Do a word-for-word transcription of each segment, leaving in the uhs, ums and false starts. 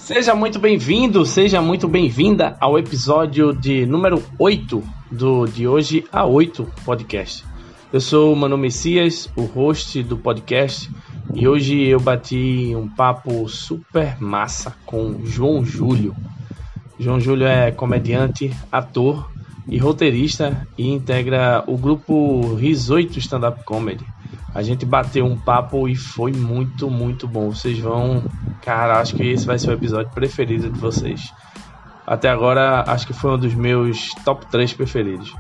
Seja muito bem-vindo, seja muito bem-vinda ao episódio de número oito do De Hoje a oito podcast. Eu sou o Manu Messias, o host do podcast, e hoje eu bati um papo super massa com João Júlio. João Júlio é comediante, ator e roteirista e integra o grupo Riz oito Stand-Up Comedy. A gente bateu um papo e foi muito, muito bom. Vocês vão... Cara, acho que esse vai ser o episódio preferido de vocês. Até agora, acho que foi um dos meus top três preferidos.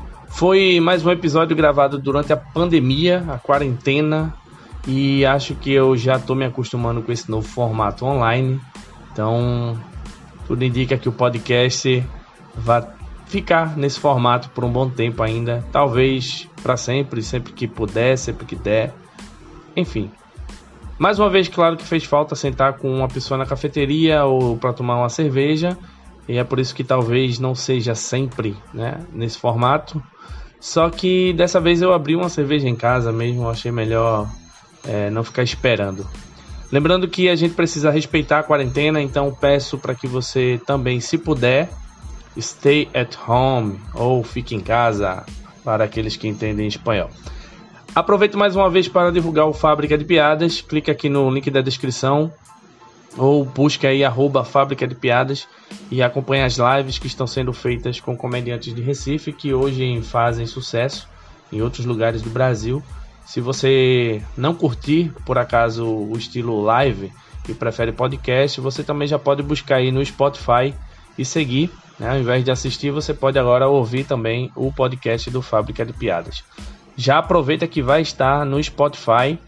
Foi mais um episódio gravado durante a pandemia, a quarentena. E acho que eu já estou me acostumando com esse novo formato online. Então, tudo indica que o podcast vai ficar nesse formato por um bom tempo ainda. Talvez para sempre, sempre que puder, sempre que der. Enfim. Mais uma vez, claro que fez falta sentar com uma pessoa na cafeteria ou para tomar uma cerveja. E é por isso que talvez não seja sempre, né, nesse formato. Só que dessa vez eu abri uma cerveja em casa mesmo. Eu achei melhor é, não ficar esperando. Lembrando que a gente precisa respeitar a quarentena. Então peço para que você também, se puder, stay at home ou fique em casa, para aqueles que entendem espanhol. Aproveito mais uma vez para divulgar o Fábrica de Piadas. Clique aqui no link da descrição ou busque aí arroba Fábrica de Piadas e acompanhe as lives que estão sendo feitas com comediantes de Recife que hoje fazem sucesso em outros lugares do Brasil. Se você não curtir, por acaso, o estilo live e prefere podcast, você também já pode buscar aí no Spotify e seguir. Né? Ao invés de assistir, você pode agora ouvir também o podcast do Fábrica de Piadas. Já aproveita que vai estar no Spotify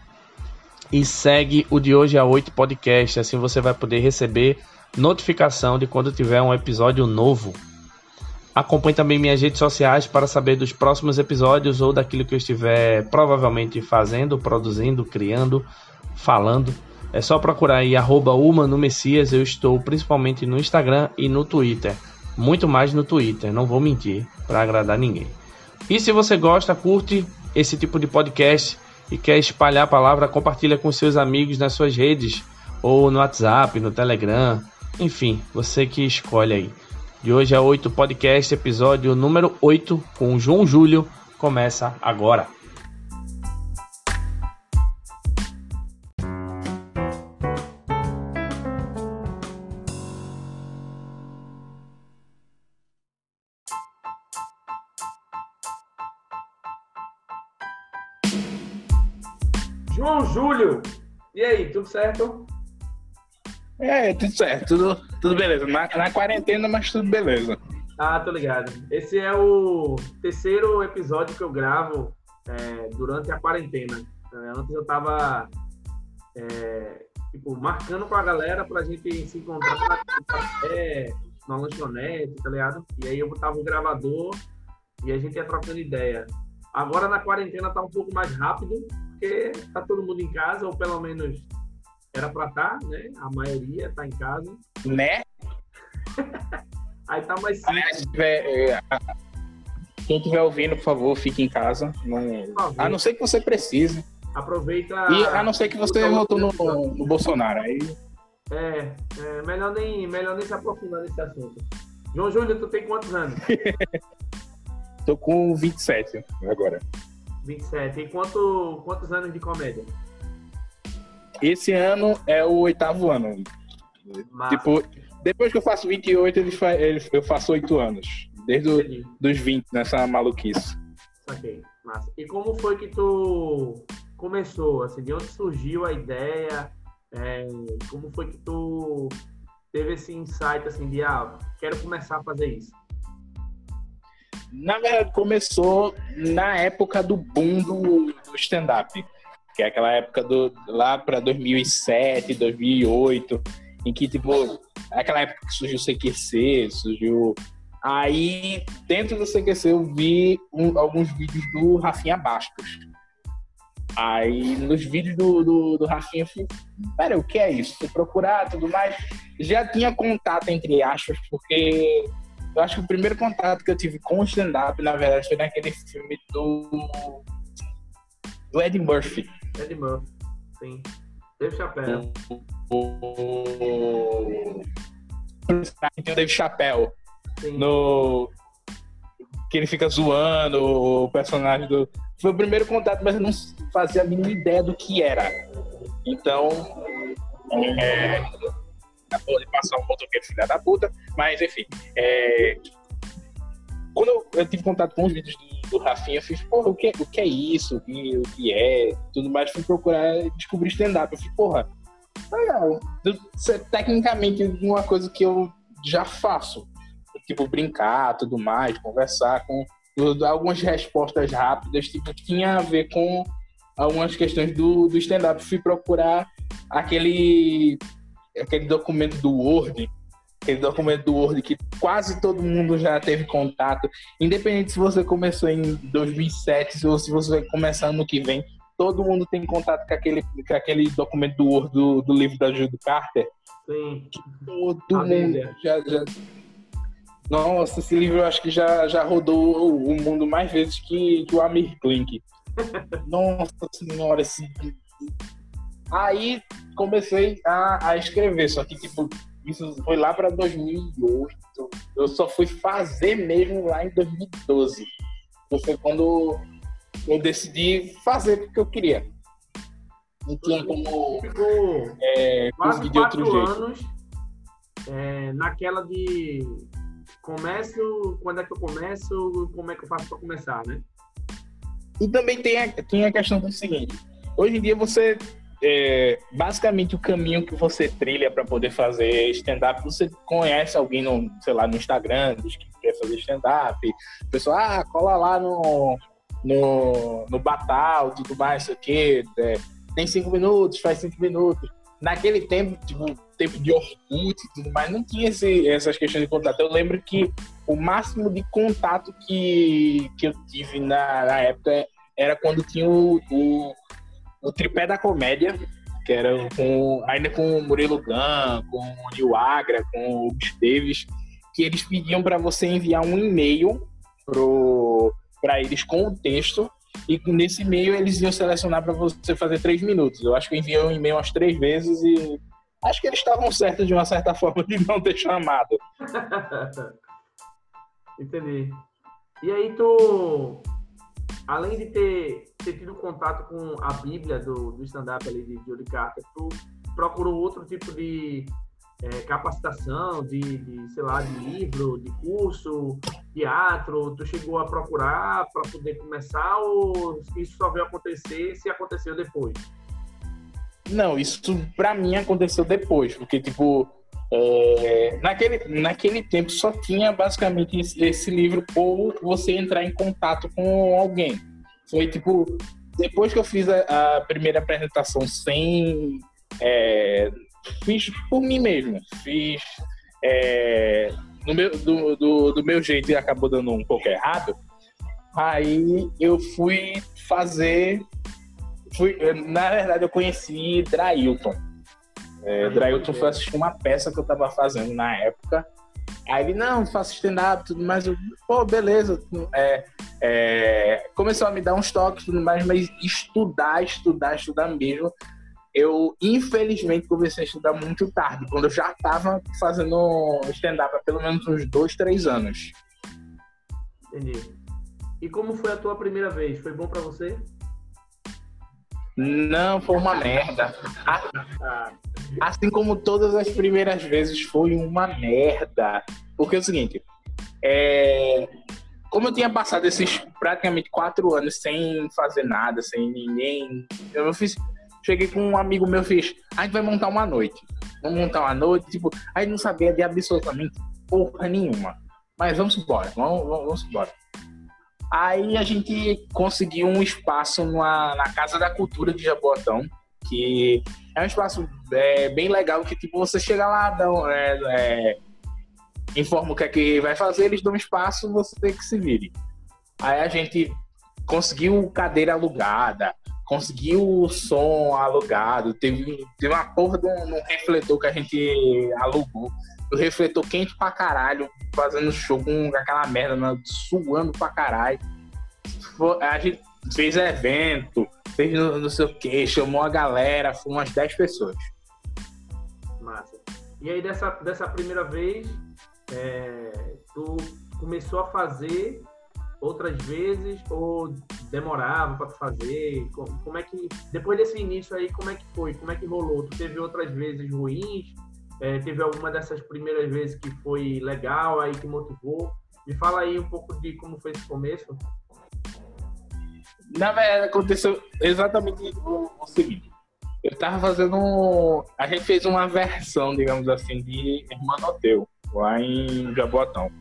e segue o De Hoje a oito podcast. Assim você vai poder receber notificação de quando tiver um episódio novo. Acompanhe também minhas redes sociais para saber dos próximos episódios ou daquilo que eu estiver provavelmente fazendo, produzindo, criando, falando. É só procurar aí arroba Manu Messias. Eu estou principalmente no Instagram e no Twitter. Muito mais no Twitter, não vou mentir, para agradar ninguém. E se você gosta, curte esse tipo de podcast e quer espalhar a palavra, compartilha com seus amigos nas suas redes, ou no WhatsApp, no Telegram, enfim, você que escolhe aí. De Hoje a oito podcast, episódio número oito, com o João Júlio, começa agora. João Júlio, e aí, tudo certo? É, tudo certo, tudo, tudo beleza. Na, na quarentena, mas tudo beleza. Ah, tô ligado. Esse é o terceiro episódio que eu gravo é, durante a quarentena. É, antes eu tava é, tipo, marcando com a galera pra gente se encontrar no café, na lanchonete, tá ligado? E aí eu botava o gravador e a gente ia trocando ideia. Agora na quarentena tá um pouco mais rápido, porque tá todo mundo em casa, ou pelo menos era pra estar, tá, né? A maioria tá em casa. Né? Aí tá mais simples. Aliás, tiver, quem estiver ouvindo, por favor, fique em casa. Não, a não ser que você precise. Aproveita. E a não ser que você votou no, no Bolsonaro. Aí... É, é melhor, nem, melhor nem se aprofundar nesse assunto. João Júlio, tu tem quantos anos? Tô com vinte e sete agora. vinte e sete. E quanto, quantos anos de comédia? Esse ano é o oitavo ano. Massa. Tipo, depois que eu faço vinte e oito, ele fa... ele... eu faço oito anos. Desde o... dos vinte, nessa maluquice. Saquei. Massa. E como foi que tu começou? Assim, de onde surgiu a ideia? É... Como foi que tu teve esse insight assim, de, ah, quero começar a fazer isso? Na verdade, começou na época do boom do, do stand-up, que é aquela época do, lá para dois mil e sete, dois mil e oito, em que, tipo, aquela época que surgiu o C Q C, surgiu... Aí, dentro do C Q C, eu vi um, alguns vídeos do Rafinha Bastos. Aí, nos vídeos do, do, do Rafinha, eu falei, pera, o que é isso? Fui procurar, tudo mais. Já tinha contato, entre aspas, porque... Eu acho que o primeiro contato que eu tive com o stand-up, na verdade, foi naquele filme do, do Eddie Murphy. Eddie Murphy, sim. Dave Chappelle. O... o Dave Chappelle. Sim. No... Que ele fica zoando o personagem do... Foi o primeiro contato, mas eu não fazia a mínima ideia do que era. Então... É... Acabou de passar um motoqueiro filha da puta. Mas, enfim... É... Quando eu, eu tive contato com os vídeos do, do Rafinha, eu fiz, porra, o que, o que é isso? O que, o que é? Tudo mais, fui procurar descobrir stand-up. Eu fiz, porra, legal. Isso é tecnicamente uma coisa que eu já faço. Tipo, brincar, tudo mais, conversar com... Algumas respostas rápidas, tipo, tinha a ver com algumas questões do, do stand-up. Fui procurar aquele, aquele documento do Word, aquele documento do Word que quase todo mundo já teve contato, independente se você começou em dois mil e sete ou se você vai começar ano que vem, todo mundo tem contato com aquele, com aquele documento do Word do, do livro da Judy Carter. Sim. Todo a mundo já, já... Nossa, esse livro eu acho que já, já rodou o mundo mais vezes que, que o Amir Klink. Nossa senhora, esse... Aí comecei a, a escrever, só que tipo, isso foi lá para dois mil e oito. Eu só fui fazer mesmo lá em dois mil e doze. Foi quando eu decidi fazer porque eu queria. Não tinha como ficou é, conseguir de outro jeito. Anos, é, naquela de começo, quando é que eu começo, como é que eu faço para começar, né? E também tem a, tem a questão do seguinte: hoje em dia você, é, basicamente o caminho que você trilha para poder fazer stand-up, você conhece alguém no, sei lá, no Instagram, diz que quer fazer stand-up, o pessoal, ah, cola lá no, no, no Batal, tudo mais, isso aqui, é, tem cinco minutos, faz cinco minutos. Naquele tempo, tipo, tempo de Orkut e tudo mais, não tinha esse, essas questões de contato. Eu lembro que o máximo de contato que, que eu tive na, na época era quando tinha o, o, o Tripé da Comédia, que era com, ainda com o Murilo Gun, com o Nil Agra, com o Esteves, que eles pediam para você enviar um e-mail para eles com o texto, e nesse e-mail eles iam selecionar para você fazer três minutos. Eu acho que eu enviei um e-mail umas três vezes e acho que eles estavam certos de uma certa forma de não ter chamado. Entendi. E aí tu, além de ter, ter tido contato com a Bíblia do, do stand-up ali de Judy Carter, tu procurou outro tipo de é, capacitação, de, de, sei lá, de livro, de curso, teatro? Tu chegou a procurar para poder começar ou isso só veio acontecer se aconteceu depois? Não, isso pra mim aconteceu depois, porque, tipo, é, naquele, naquele tempo só tinha basicamente esse, esse livro ou você entrar em contato com alguém. Foi, tipo, depois que eu fiz a, a primeira apresentação sem... É, fiz por mim mesmo, fiz é, no meu, do, do, do meu jeito e acabou dando um pouco errado. Aí eu fui fazer... Fui, na verdade, eu conheci Drailton. É, Drailton foi assistir uma peça que eu tava fazendo na época. Aí ele, não, faço stand-up, tudo mais. Eu, pô, beleza. É, é, começou a me dar uns toques, tudo mais, mas estudar, estudar, estudar mesmo. Eu, infelizmente, comecei a estudar muito tarde, quando eu já tava fazendo stand-up há pelo menos uns dois, três anos. Entendi. E como foi a tua primeira vez? Foi bom pra você? Não, foi uma merda. Assim como todas as primeiras vezes, foi uma merda. Porque é o seguinte, é... como eu tinha passado esses praticamente quatro anos sem fazer nada, sem ninguém, eu fiz, cheguei com um amigo meu, fiz, a gente vai montar uma noite. Vamos montar uma noite, tipo, aí não sabia de absolutamente porra nenhuma. Mas vamos embora, vamos, vamos, vamos embora. Aí a gente conseguiu um espaço numa, na Casa da Cultura de Jaboatão, que é um espaço é, bem legal, que tipo, você chega lá, dá, é, é, informa o que é que vai fazer, eles dão espaço, você tem que se vire. Aí a gente conseguiu cadeira alugada, conseguiu som alugado, teve, teve uma porra de um, de um refletor que a gente alugou. O refletor quente pra caralho, fazendo show com aquela merda, né, suando pra caralho. A gente fez evento, fez não, não sei o que, chamou a galera, foi umas dez pessoas. Massa. E aí, dessa, dessa primeira vez, é, tu começou a fazer outras vezes ou demorava para fazer? Como, como é que, depois desse início aí, como é que foi? Como é que rolou? Tu teve outras vezes ruins? É, teve alguma dessas primeiras vezes que foi legal, aí que motivou? Me fala aí um pouco de como foi esse começo. Na verdade, aconteceu exatamente o, o seguinte. Eu tava fazendo... A gente fez uma versão, digamos assim, de Hermanoteu, lá em Jaboatão.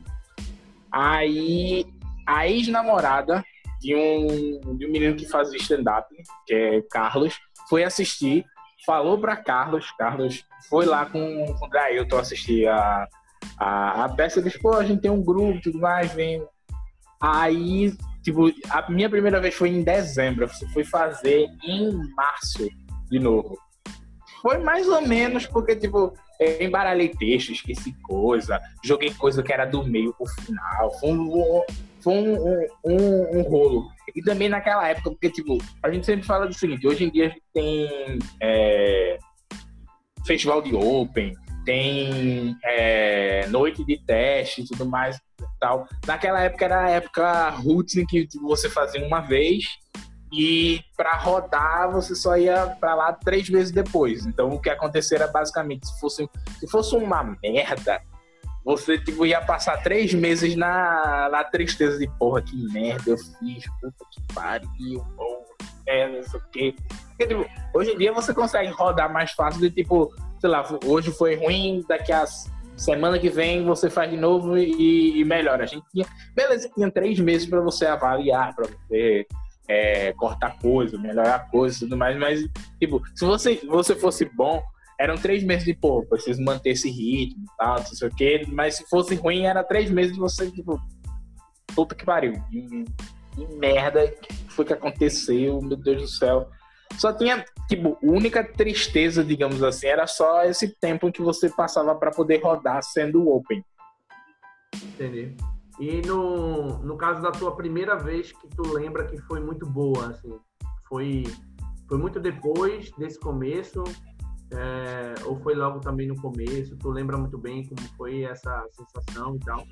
Aí, a ex-namorada de um, de um menino que fazia stand-up, que é Carlos, foi assistir, falou pra Carlos, Carlos foi lá com, com o Drailton assistir a, a, a peça e disse, pô, a gente tem um grupo e tudo mais, vem. Aí, tipo, a minha primeira vez foi em dezembro, eu fui fazer em março de novo. Foi mais ou menos porque, tipo, eu embaralhei texto, esqueci coisa, joguei coisa que era do meio pro final. Foi um, foi um, um, um, um rolo. E também naquela época, porque, tipo, a gente sempre fala do seguinte, hoje em dia a gente tem é, festival de Open, tem é, noite de teste e tudo mais e tal. Naquela época era a época roots em que você fazia uma vez e para rodar você só ia para lá três meses depois. Então o que acontecia era basicamente, se fosse, se fosse uma merda, você tipo, ia passar três meses na, na tristeza de porra, que merda eu fiz, puta que pariu, é, não sei o quê. Porque, tipo, hoje em dia você consegue rodar mais fácil de tipo, sei lá, hoje foi ruim, daqui a semana que vem você faz de novo e, e melhora. A gente tinha, beleza, tinha três meses para você avaliar, para você É, cortar coisa, melhorar coisa e tudo mais, mas, tipo, se você, você fosse bom, eram três meses de, pô, preciso manter esse ritmo e tal, não sei o quê, mas se fosse ruim, era três meses de você, tipo, puta que pariu, que, que merda que foi que aconteceu, meu Deus do céu. Só tinha, tipo, a única tristeza, digamos assim, era só esse tempo que você passava para poder rodar sendo open. Entendi. E no, no caso da tua primeira vez que tu lembra que foi muito boa, assim, foi, foi muito depois desse começo, é, ou foi logo também no começo? Tu lembra muito bem como foi essa sensação e tal?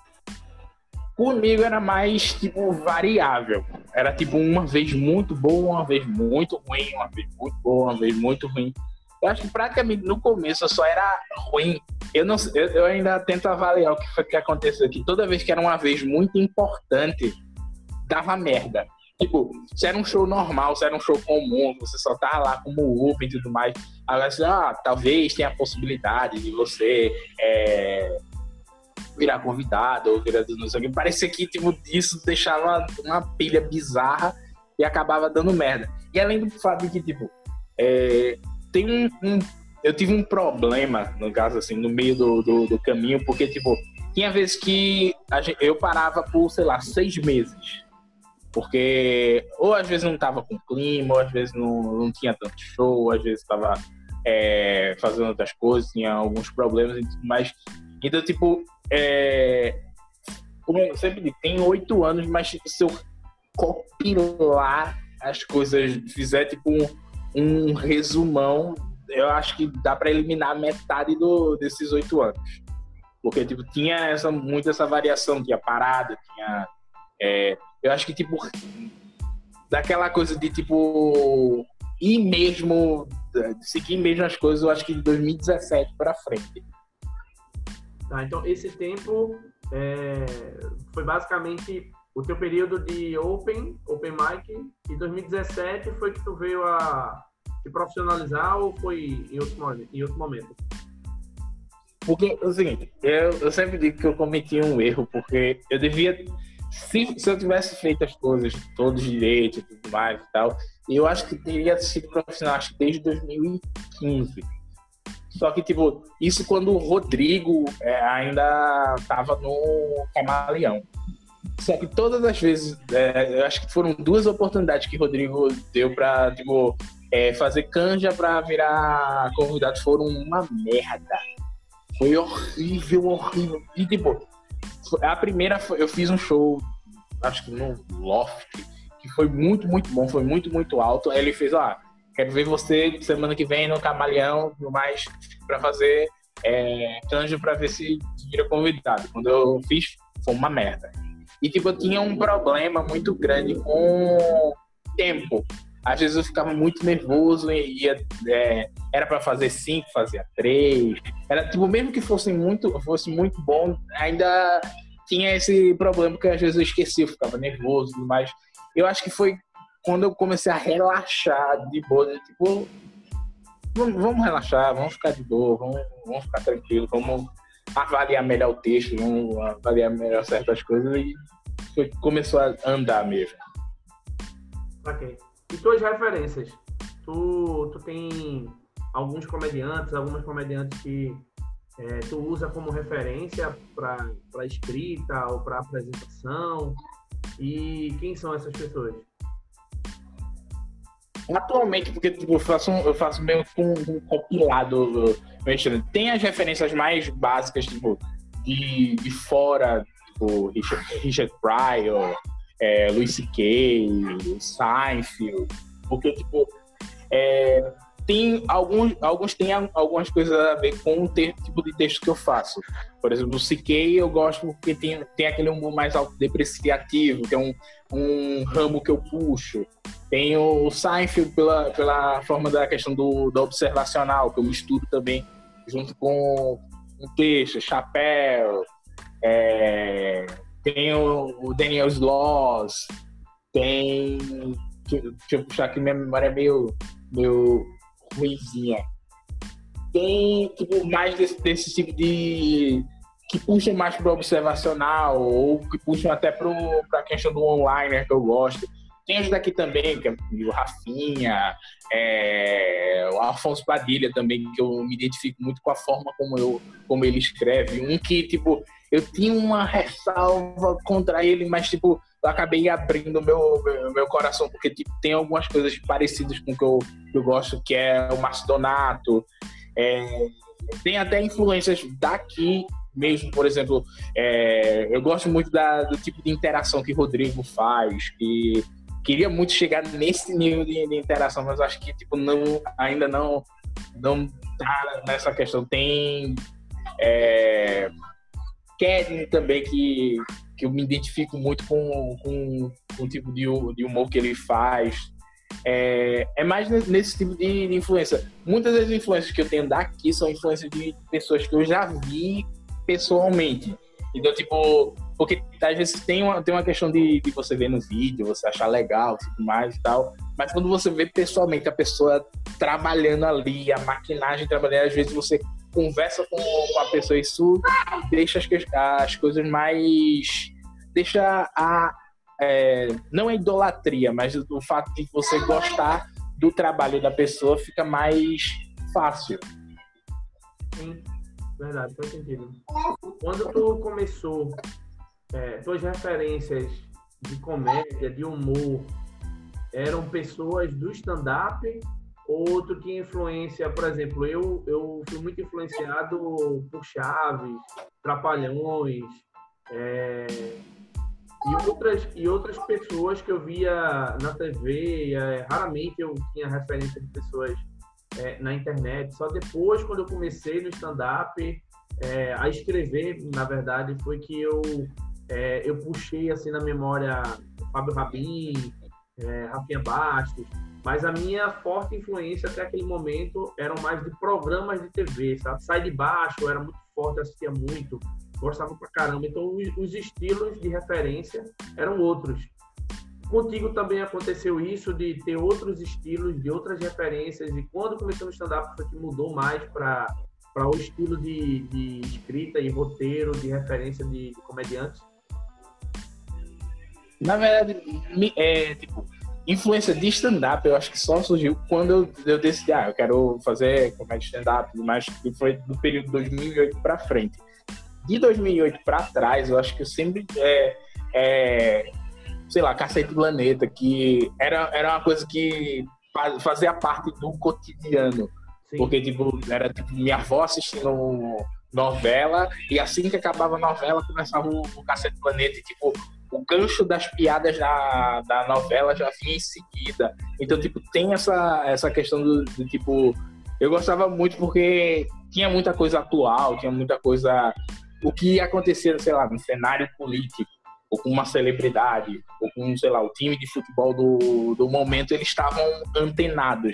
Comigo era mais, tipo, variável. Era, tipo, uma vez muito boa, uma vez muito ruim, uma vez muito boa, uma vez muito ruim. Eu acho que praticamente no começo só era ruim. Eu, não, eu, eu ainda tento avaliar o que foi que aconteceu aqui. Toda vez que era uma vez muito importante, dava merda. Tipo, se era um show normal, se era um show comum, você só tava lá como Uber e tudo mais. Agora, assim, ah, talvez tenha a possibilidade de você é, virar convidado ou virar não sei o que. Parecia que tipo, isso deixava uma pilha bizarra e acabava dando merda. E além do fato de que, tipo, é, tem um, um, eu tive um problema, no caso, assim, no meio do, do, do caminho, porque, tipo, tinha vezes que a gente, eu parava por, sei lá, seis meses. Porque, ou às vezes não tava com clima, ou às vezes não, não tinha tanto show, ou às vezes tava é, fazendo outras coisas, tinha alguns problemas e tudo mais. Então, tipo, é, como eu sempre digo, tem oito anos, mas se eu compilar as coisas, fizer, tipo, um um resumão, eu acho que dá para eliminar metade do, desses oito anos. Porque, tipo, tinha essa, muito essa variação, tinha parada, tinha... É, eu acho que, tipo, daquela coisa de, tipo, ir mesmo, seguir mesmo as coisas, eu acho que de dois mil e dezessete para frente. Tá, então esse tempo é, foi basicamente o teu período de Open, Open Mic, e dois mil e dezessete foi que tu veio a te profissionalizar ou foi em outro momento? Em outro momento? Porque é o seguinte, eu, eu sempre digo que eu cometi um erro, porque eu devia, se, se eu tivesse feito as coisas todos direito e tudo mais e tal, eu acho que teria sido profissional acho, desde dois mil e quinze. Só que, tipo, isso quando o Rodrigo é, ainda tava no Camaleão. Só que todas as vezes, é, eu acho que foram duas oportunidades que o Rodrigo deu pra, tipo, é, fazer canja pra virar convidado, foram uma merda. Foi horrível, horrível. E, tipo, a primeira, eu fiz um show, acho que no Loft, que foi muito, muito bom, foi muito, muito alto. Aí ele fez, ó, quero ver você semana que vem no Camaleão, no mais, pra fazer é, canjo pra ver se vira convidado. Quando eu fiz, foi uma merda. E, tipo, eu tinha um problema muito grande com tempo. Às vezes eu ficava muito nervoso e ia, é, era para fazer cinco, fazia três. Era, tipo, mesmo que fosse muito, fosse muito bom, ainda tinha esse problema que às vezes eu esquecia, eu ficava nervoso, mas eu acho que foi quando eu comecei a relaxar de boa, né? Tipo, vamos, vamos relaxar, vamos ficar de boa, vamos, vamos ficar tranquilo, vamos avaliar melhor o texto, vamos avaliar melhor certas coisas e foi, começou a andar mesmo. Ok. E tuas referências? Tu, tu tem alguns comediantes, algumas comediantes que é, tu usa como referência para escrita ou para apresentação? E quem são essas pessoas? Atualmente, porque tipo, eu, faço, eu faço meio com um, um compilado. Tem as referências mais básicas, tipo, de, de fora, tipo, Richard, Richard Pryor, é, Louis C K, Seinfeld, porque, tipo, é, tem alguns, alguns têm algumas coisas a ver com o te, tipo de texto que eu faço. Por exemplo, o C K eu gosto porque tem, tem aquele humor mais autodepreciativo, tem um, um ramo que eu puxo. Tem o Seinfeld pela, pela forma da questão do, do observacional, que eu misturo também junto com o texto, Chapéu, é, tem o, o Daniel Sloss, tem... Deixa eu puxar aqui, minha memória é meio, meio ruimzinha. Tem tipo, mais desse, desse tipo de... que puxam mais para o observacional ou que puxam até para a questão do online, que eu gosto. Tem os daqui também, que é o Rafinha, é, o Afonso Padilha também, que eu me identifico muito com a forma como, eu, como ele escreve. Um que, tipo, eu tinha uma ressalva contra ele, mas, tipo, eu acabei abrindo meu, meu, meu coração, porque, tipo, tem algumas coisas parecidas com o que eu, que eu gosto, que é o Márcio Donato. É, tem até influências daqui mesmo, por exemplo, é, eu gosto muito da, do tipo de interação que o Rodrigo faz, que queria muito chegar nesse nível de, de interação, mas acho que tipo, não, ainda não, não tá nessa questão. Tem é, Kevin também, que, que eu me identifico muito com, com, com o tipo de, de humor que ele faz. É, é mais nesse tipo de, de influência. Muitas das influências que eu tenho daqui são influências de pessoas que eu já vi pessoalmente. Então, tipo, porque às vezes tem uma, tem uma questão de, de você ver no vídeo, você achar legal, tudo mais e tal, mas quando você vê pessoalmente a pessoa trabalhando ali, a maquinagem trabalhando, às vezes você conversa com, com a pessoa e isso deixa as, as coisas mais... deixa a... É, não a idolatria, mas o fato de você gostar do trabalho da pessoa fica mais fácil. Sim, verdade, faz sentido. Quando tu começou, é, tuas referências de comédia, de humor, eram pessoas do stand-up ou tu tinha influência, por exemplo, eu, eu fui muito influenciado por Chaves, Trapalhões, é, e, outras, e outras pessoas que eu via na T V, é, raramente eu tinha referência de pessoas é, na internet, só depois, quando eu comecei no stand-up é, a escrever, na verdade, foi que eu, é, eu puxei assim na memória Fábio Rabin, é, Rafinha Bastos, mas a minha forte influência até aquele momento eram mais de programas de T V, sabe? Sai de Baixo, eu era muito forte, eu assistia muito, gostava pra caramba, então os, os estilos de referência eram outros. Contigo também aconteceu isso, de ter outros estilos, de outras referências, e quando começou no stand-up foi que mudou mais para para o estilo de, de escrita e roteiro, de referência de, de comediantes? Na verdade, é, tipo, influência de stand-up eu acho que só surgiu quando eu, eu decidi, ah, eu quero fazer comédia stand-up, mas que foi do período dois mil e oito para frente. De dois mil e oito para trás, eu acho que eu sempre, é, é, sei lá, Cacete Planeta, que era, era uma coisa que fazia parte do cotidiano. Sim. Porque, tipo, era tipo, minha avó assistindo novela, e assim que acabava a novela, começava o, o Cacete Planeta, e, tipo, o gancho das piadas da, da novela já vinha em seguida. Então, tipo, tem essa, essa questão do, do tipo... Eu gostava muito porque tinha muita coisa atual, tinha muita coisa... O que acontecia, sei lá, no cenário político, ou com uma celebridade, ou com, sei lá, o time de futebol do, do momento, eles estavam antenados.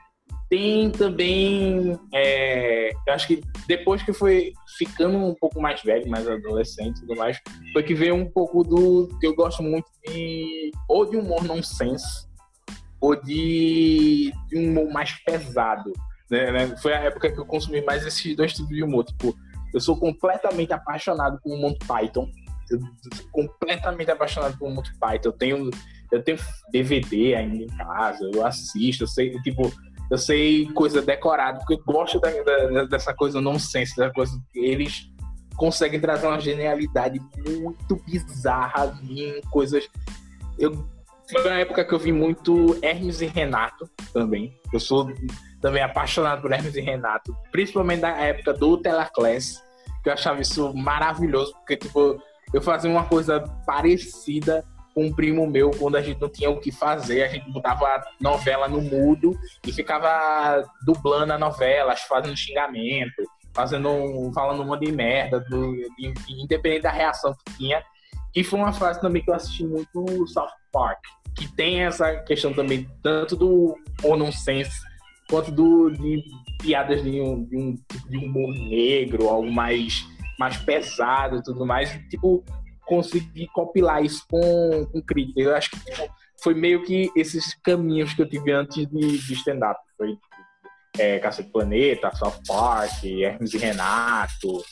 Tem também, é, eu acho que depois que foi ficando um pouco mais velho, mais adolescente e tudo mais, foi que veio um pouco do que eu gosto muito de, ou de humor nonsense, ou de, de um humor mais pesado, né, né? Foi a época que eu consumi mais esses dois tipos de humor. Tipo, eu sou completamente apaixonado por Monty Python, eu sou completamente apaixonado por Monty Python, eu tenho, eu tenho D V D ainda em casa, eu assisto, eu sei, tipo... Eu sei coisa decorada, porque eu gosto da, da, dessa coisa nonsense, dessa coisa que eles conseguem trazer uma genialidade muito bizarra em coisas... Eu, foi uma época que eu vi muito Hermes e Renato também. Eu sou também apaixonado por Hermes e Renato, principalmente da época do Telaclass, que eu achava isso maravilhoso, porque tipo, eu fazia uma coisa parecida com um primo meu, quando a gente não tinha o que fazer, a gente botava a novela no mudo e ficava dublando a novela, fazendo xingamento, fazendo, falando um monte de merda, do, de, independente da reação que tinha. E foi uma fase também que eu assisti muito South Park, que tem essa questão também, tanto do humor nonsense, quanto do, de piadas de um, de um tipo de humor negro, algo mais, mais pesado e tudo mais, tipo... conseguir compilar isso com, com crítica. Eu acho que tipo, foi meio que esses caminhos que eu tive antes de, de stand-up. Foi é, Cacete Planeta, South Park, Hermes e Renato,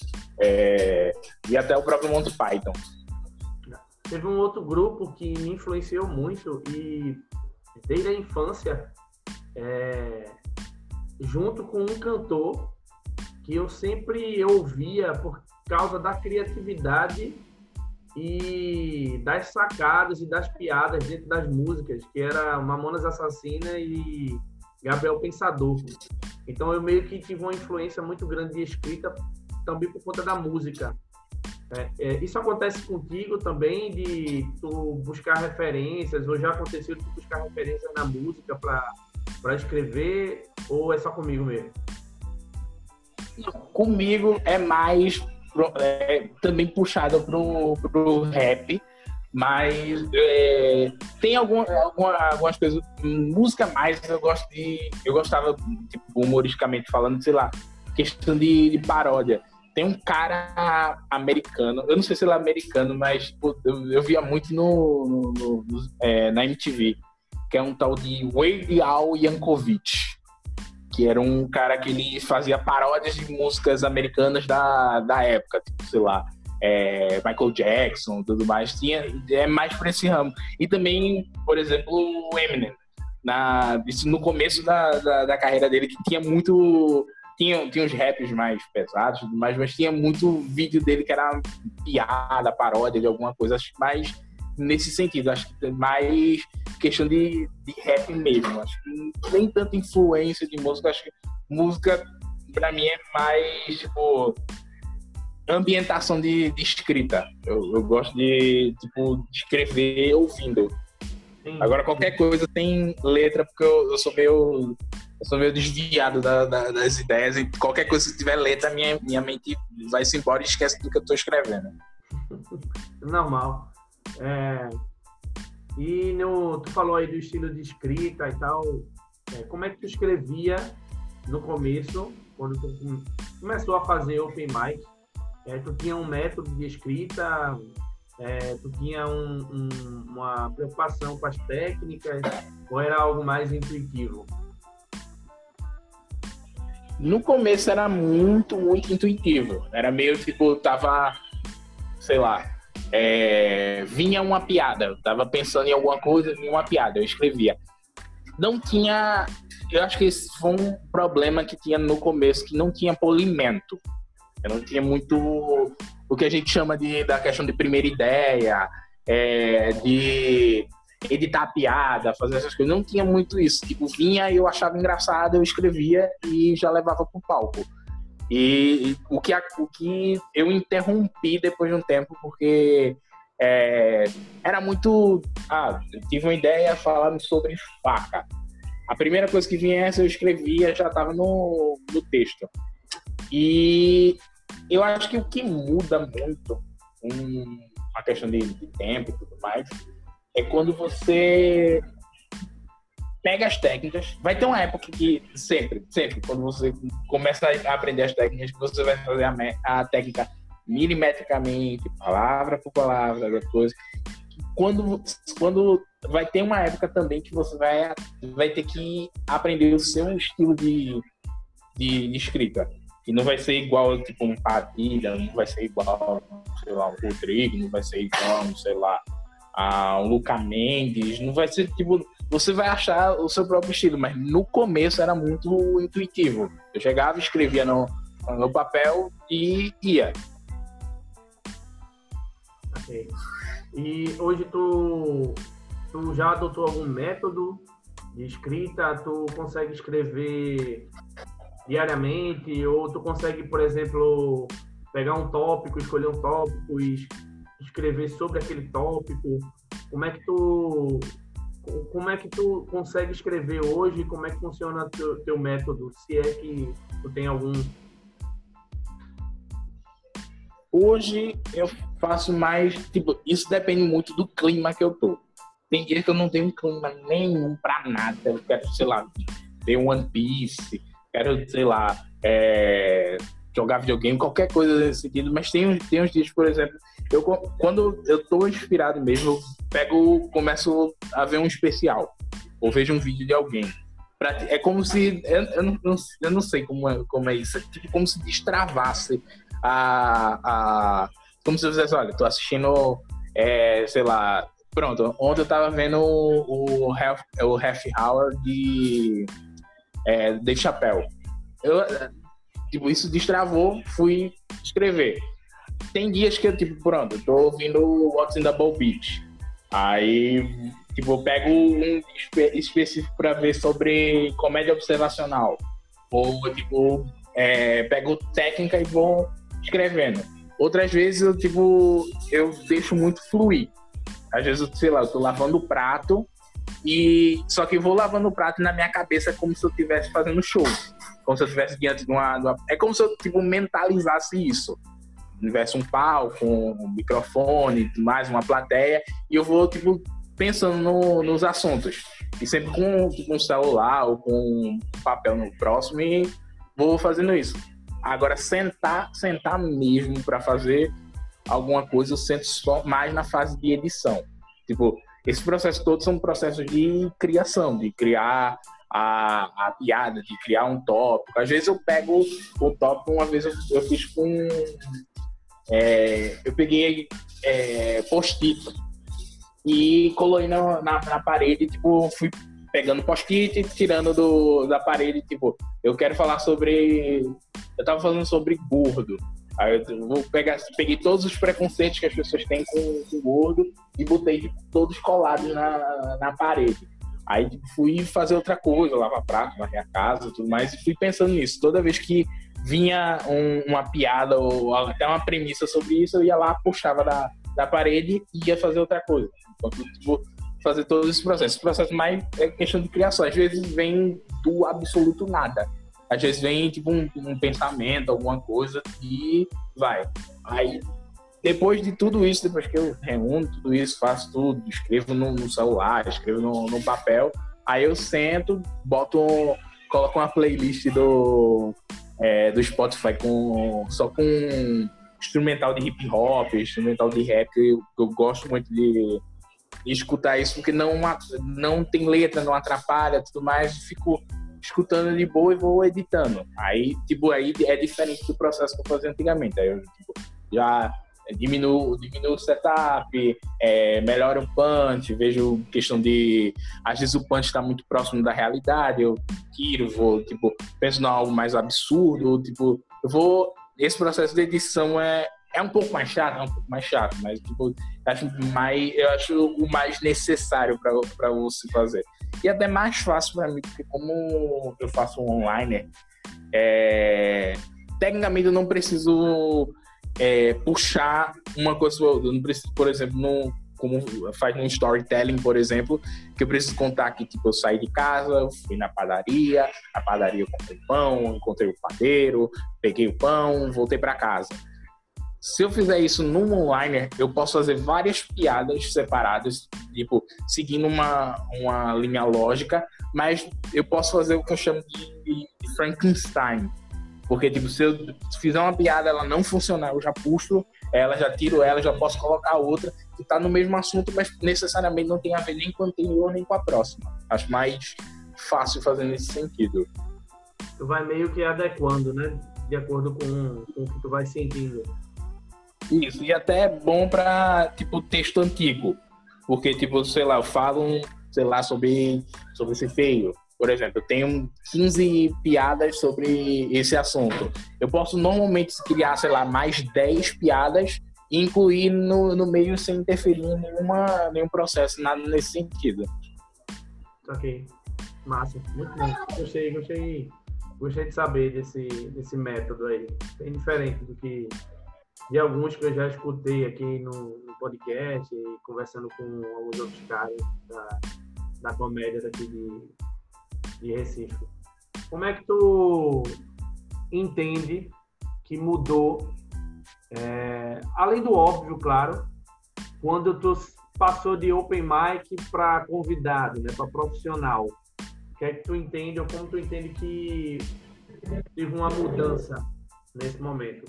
é, e até o próprio Monty Python. Teve um outro grupo que me influenciou muito e desde a infância, é, junto com um cantor que eu sempre ouvia por causa da criatividade e das sacadas e das piadas dentro das músicas, que era Mamonas Assassina e Gabriel Pensador. Então eu meio que tive uma influência muito grande de escrita também por conta da música. É, é, isso acontece contigo também, de tu buscar referências, ou já aconteceu de tu buscar referências na música para escrever, ou é só comigo mesmo? Comigo é mais... É, também puxado pro, pro rap, mas é, tem alguma, alguma, algumas coisas, música mais eu gosto de, eu gostava, tipo, humoristicamente falando, sei lá, questão de, de paródia. Tem um cara americano, eu não sei se ele é americano, mas pô, eu, eu via muito no, no, no é, na M T V, que é um tal de Weird Al Yankovic, que era um cara que ele fazia paródias de músicas americanas da, da época, tipo, sei lá, é, Michael Jackson, tudo mais, tinha, é mais por esse ramo. E também, por exemplo, o Eminem, na, isso no começo da, da, da carreira dele, que tinha muito... Tinha, tinha uns raps mais pesados, mas, mas tinha muito vídeo dele que era piada, paródia de alguma coisa, acho que mais nesse sentido, acho que mais questão de, de rap mesmo, acho que nem tanta influência de música, acho que música pra mim é mais tipo ambientação de, de escrita, eu, eu gosto de tipo de escrever ouvindo. Sim. Agora qualquer coisa tem letra, porque eu, eu sou meio eu sou meio desviado da, da, das ideias, e qualquer coisa que tiver letra, minha, minha mente vai-se embora e esquece do que eu tô escrevendo. Normal. É, e no, tu falou aí do estilo de escrita e tal, é, como é que tu escrevia no começo, quando tu começou a fazer open mic? É, tu tinha um método de escrita, é, tu tinha um, um, uma preocupação com as técnicas, ou era algo mais intuitivo? No começo era muito, muito intuitivo, era meio tipo, tava, sei lá, É, vinha uma piada, eu tava pensando em alguma coisa, vinha uma piada, eu escrevia. Não tinha, eu acho que esse foi um problema que tinha no começo, que não tinha polimento. Eu não tinha muito o que a gente chama de, da questão de primeira ideia, é, de editar a piada, fazer essas coisas. Não tinha muito isso. Tipo, vinha e eu achava engraçado, eu escrevia e já levava pro palco. E, e o, que, o que eu interrompi depois de um tempo, porque É, era muito... Ah, eu tive uma ideia falando sobre faca. A primeira coisa que vinha essa, eu escrevia, já estava no, no texto. E eu acho que o que muda muito um, a questão de, de tempo e tudo mais é quando você pega as técnicas. Vai ter uma época que sempre, sempre, quando você começa a aprender as técnicas, você vai fazer a, a técnica milimetricamente, palavra por palavra, coisa. Quando, quando vai ter uma época também que você vai, vai ter que aprender o seu estilo de, de, de escrita. E não vai ser igual, tipo, um Padilha, não vai ser igual, sei lá, um Rodrigo, não vai ser igual, sei lá, a um Luca Mendes, não vai ser, tipo, você vai achar o seu próprio estilo, mas no começo era muito intuitivo. Eu chegava, escrevia no, no papel e ia. Ok. E hoje tu, tu já adotou algum método de escrita? Tu consegue escrever diariamente? Ou tu consegue, por exemplo, pegar um tópico, escolher um tópico e escrever sobre aquele tópico? Como é que tu, como é que tu consegue escrever hoje? Como é que funciona o teu, teu método? Se é que tu tem algum... Hoje eu faço mais, tipo, isso depende muito do clima que eu tô. Tem dias que eu não tenho clima nenhum pra nada. Eu quero, sei lá, ver One Piece, quero, sei lá, é, jogar videogame, qualquer coisa nesse sentido. Mas tem, tem uns dias, por exemplo, eu, quando eu tô inspirado mesmo, eu pego, começo a ver um especial, ou vejo um vídeo de alguém. Pra, é como se, eu, eu, não, eu não sei como é, como é isso, é tipo como se destravasse A, a, como se eu fizesse, olha, tô assistindo, é, sei lá, pronto, ontem eu tava vendo o, o, half, o Half Hour de é, Dave Chappelle. Eu, tipo, isso destravou, fui escrever. Tem dias que eu, tipo, pronto, eu tô ouvindo What's in the Bowl Beach. Aí, tipo, eu pego um espe- específico pra ver sobre comédia observacional. Ou, tipo, é, pego técnica e vou escrevendo. Outras vezes eu, tipo, eu deixo muito fluir. Às vezes, eu, sei lá, eu tô lavando o prato e só que eu vou lavando o prato e na minha cabeça é como se eu estivesse fazendo show. Como se eu estivesse diante de uma, de uma... É como se eu, tipo, mentalizasse isso. Tivesse um palco, um microfone, mais uma plateia e eu vou, tipo, pensando no, nos assuntos. E sempre com, tipo, um celular ou com um papel no próximo e vou fazendo isso. Agora, sentar, sentar mesmo para fazer alguma coisa, eu sento só mais na fase de edição. Tipo, esse processo todo são processos de criação, de criar a, a piada, de criar um tópico. Às vezes eu pego o tópico, uma vez eu, eu fiz com... É, eu peguei é, post-it e colei na, na, na parede, tipo, fui pegando post-it, tirando do, da parede, tipo, eu quero falar sobre... Eu tava falando sobre gordo. Aí eu vou pegar, peguei todos os preconceitos que as pessoas têm com, com gordo e botei, tipo, todos colados na, na parede. Aí tipo, fui fazer outra coisa, lavar prato, varrer a casa e tudo mais, e fui pensando nisso. Toda vez que vinha um, uma piada ou até uma premissa sobre isso, eu ia lá, puxava da, da parede e ia fazer outra coisa. Então, tipo, fazer todo esse processo. Esse processo mais é questão de criação. Às vezes vem do absoluto nada. Às vezes vem tipo um, um pensamento, alguma coisa e vai. Aí, depois de tudo isso, depois que eu reúno tudo isso, faço tudo, escrevo no, no celular, escrevo no, no papel, aí eu sento, boto, coloco uma playlist do, é, do Spotify com, só com instrumental de hip hop, instrumental de rap. Eu, eu gosto muito de, de escutar isso, porque não, não tem letra, não atrapalha, tudo mais, fico escutando de boa e vou editando. Aí, tipo, aí é diferente do processo que eu fazia antigamente. Aí eu, tipo, já diminuo, diminuo o setup, é, melhoro o punch, vejo questão de... Às vezes o punch está muito próximo da realidade, eu tiro, vou, tipo, penso em algo mais absurdo, tipo, eu vou... Esse processo de edição é, é um pouco mais chato, é um pouco mais chato, mas, tipo, eu acho, mais, eu acho o mais necessário para você fazer. E até mais fácil para mim, porque como eu faço um online, é, tecnicamente eu não preciso é, puxar uma coisa, eu não preciso, por exemplo, no, como faz no storytelling, por exemplo, que eu preciso contar que tipo, eu saí de casa, fui na padaria, na padaria eu comprei pão, encontrei o padeiro, peguei o pão, voltei para casa. Se eu fizer isso num online, eu posso fazer várias piadas separadas, tipo, seguindo uma, uma linha lógica, mas eu posso fazer o que eu chamo de, de Frankenstein. Porque, tipo, se eu fizer uma piada, ela não funcionar, eu já puxo ela, já tiro ela, já posso colocar outra, que tá no mesmo assunto, mas necessariamente não tem a ver nem com a anterior, nem com a próxima. Acho mais fácil fazer nesse sentido. Tu vai meio que adequando, né? De acordo com, com o que tu vai sentindo. Isso, e até é bom pra, tipo, texto antigo. Porque, tipo, sei lá, eu falo, sei lá, sobre, sobre ser feio. Por exemplo, eu tenho quinze piadas sobre esse assunto. Eu posso normalmente criar, sei lá, mais dez piadas e incluir no, no meio sem interferir em nenhuma, nenhum processo, nada nesse sentido. Ok. Massa. Muito bom. Gostei, gostei, gostei de saber desse, desse método aí. Bem diferente do que de alguns que eu já escutei aqui no, no podcast e conversando com alguns outros caras da, da comédia daqui de, de Recife. Como é que tu entende que mudou, é, além do óbvio, claro, quando tu passou de open mic para convidado, né, para profissional? O que é que tu entende, ou como tu entende que teve uma mudança nesse momento?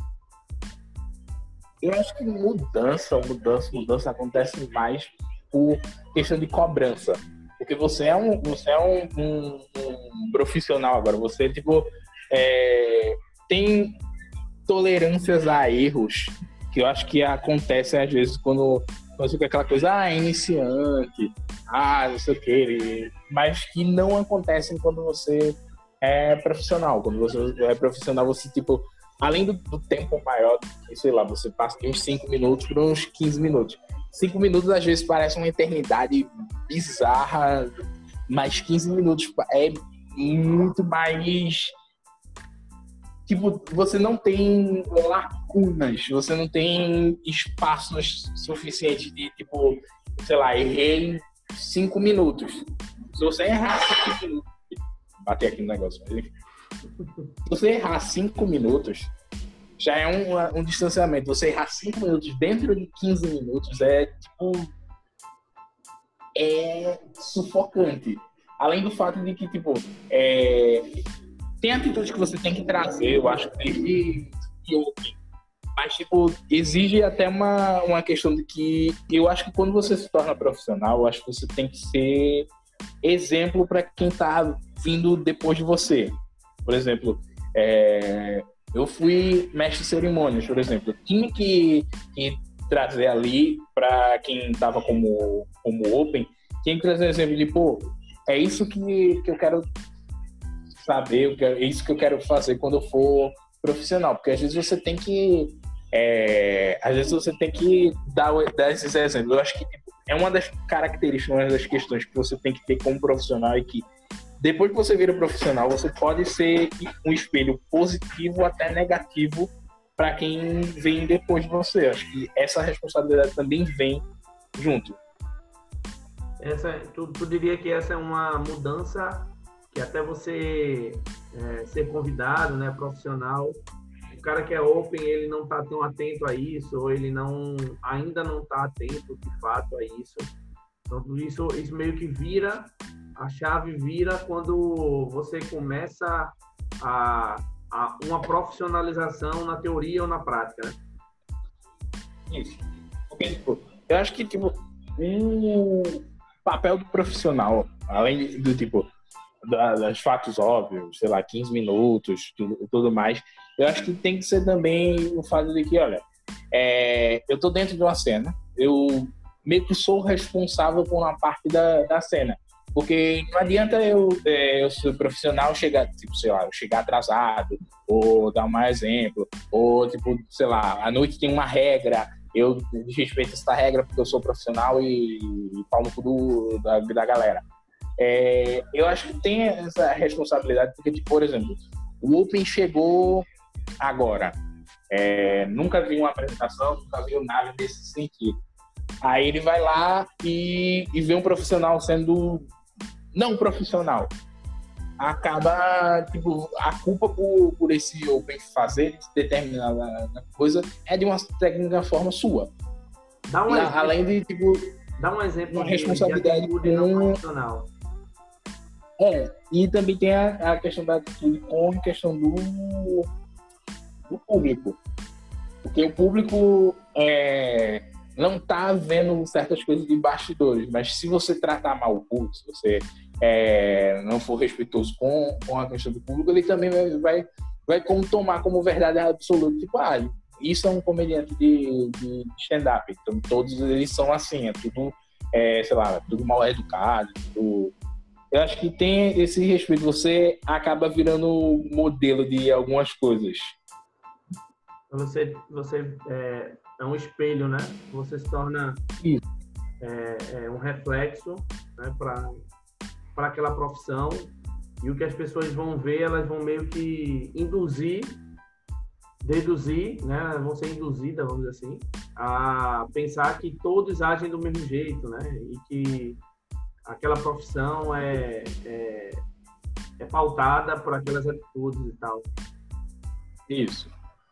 Eu acho que mudança, mudança, mudança acontece mais por questão de cobrança. Porque você é um, você é um, um, um profissional agora. Você, tipo, é, tem tolerâncias a erros que eu acho que acontecem às vezes quando você fica aquela coisa, ah, é iniciante, ah, não sei o que, mas que não acontecem quando você é profissional. Quando você é profissional, você, tipo, além do, do tempo maior, sei lá, você passa de uns cinco minutos para uns quinze minutos. cinco minutos às vezes parece uma eternidade bizarra, mas quinze minutos é muito mais... Tipo, você não tem lacunas, você não tem espaços suficientes de, tipo, sei lá, errei cinco minutos. Se você errar cinco minutos... Bater aqui no negócio, mas enfim. Se você errar cinco minutos, já é um, um distanciamento. Você errar cinco minutos dentro de quinze minutos é, tipo... É sufocante. Além do fato de que, tipo... É, tem atitudes que você tem que trazer, eu acho, desde open. Mas, tipo, exige até uma, uma questão de que... Eu acho que quando você se torna profissional, eu acho que você tem que ser exemplo para quem tá vindo depois de você. Por exemplo, é, eu fui mestre de cerimônias, por exemplo. Eu tinha que, que trazer ali para quem estava como, como open, tinha que trazer exemplo de, pô, é isso que, que eu quero saber, é isso que eu quero fazer quando eu for profissional. Porque às vezes você tem que... É, às vezes você tem que dar, dar esses exemplos. Eu acho que tipo, é uma das características, uma das questões que você tem que ter como profissional e que depois que você vira profissional, você pode ser um espelho positivo até negativo para quem vem depois de você. Acho que essa responsabilidade também vem junto. Essa, tu, tu diria que essa é uma mudança que até você é, ser convidado, né, profissional, o cara que é open, ele não está tão atento a isso, ou ele não, ainda não está atento, de fato, a isso. Então, isso, isso meio que vira... A chave vira quando você começa a, a uma profissionalização na teoria ou na prática, né? Isso. Porque, tipo, eu acho que tipo, o papel do profissional, além do tipo da, dos fatos óbvios, sei lá, quinze minutos, tudo, tudo mais, eu acho que tem que ser também o fato de que, olha, é, eu tô dentro de uma cena, eu meio que sou responsável por uma parte da, da cena. Porque não adianta eu, é, eu ser profissional, chegar, tipo, sei lá, eu chegar atrasado, ou dar um mau exemplo, ou, tipo, sei lá, à noite tem uma regra, eu desrespeito essa regra porque eu sou profissional e, e pau no cu do, da, da galera. É, eu acho que tem essa responsabilidade, porque, tipo, por exemplo, o Open chegou agora. É, nunca vi uma apresentação, nunca vi nada nesse sentido. Aí ele vai lá e, e vê um profissional sendo não profissional. Acaba, tipo, a culpa por, por esse Open fazer determinada coisa é de uma técnica forma sua. Dá um e, exemplo, além de, tipo, dá um exemplo uma de, responsabilidade de atitude não com... profissional. É, e também tem a, a questão da atitude com a questão do, do público. Porque o público é, não está vendo certas coisas de bastidores, mas se você tratar mal o público, se você é, não for respeitoso com, com a questão do público, ele também vai, vai, vai como tomar como verdade absoluta. Tipo, ah, isso é um comediante de, de stand-up, então todos eles são assim, é tudo, é, sei lá, tudo mal educado, tudo... Eu acho que tem esse respeito, você acaba virando modelo de algumas coisas. Você, você é, é um espelho, né? Você se torna é, é um reflexo, né, para para aquela profissão, e o que as pessoas vão ver, elas vão meio que induzir, deduzir, né? Vão ser induzidas, vamos dizer assim, a pensar que todos agem do mesmo jeito, né? E que aquela profissão é, é, é pautada por aquelas atitudes e tal. Isso.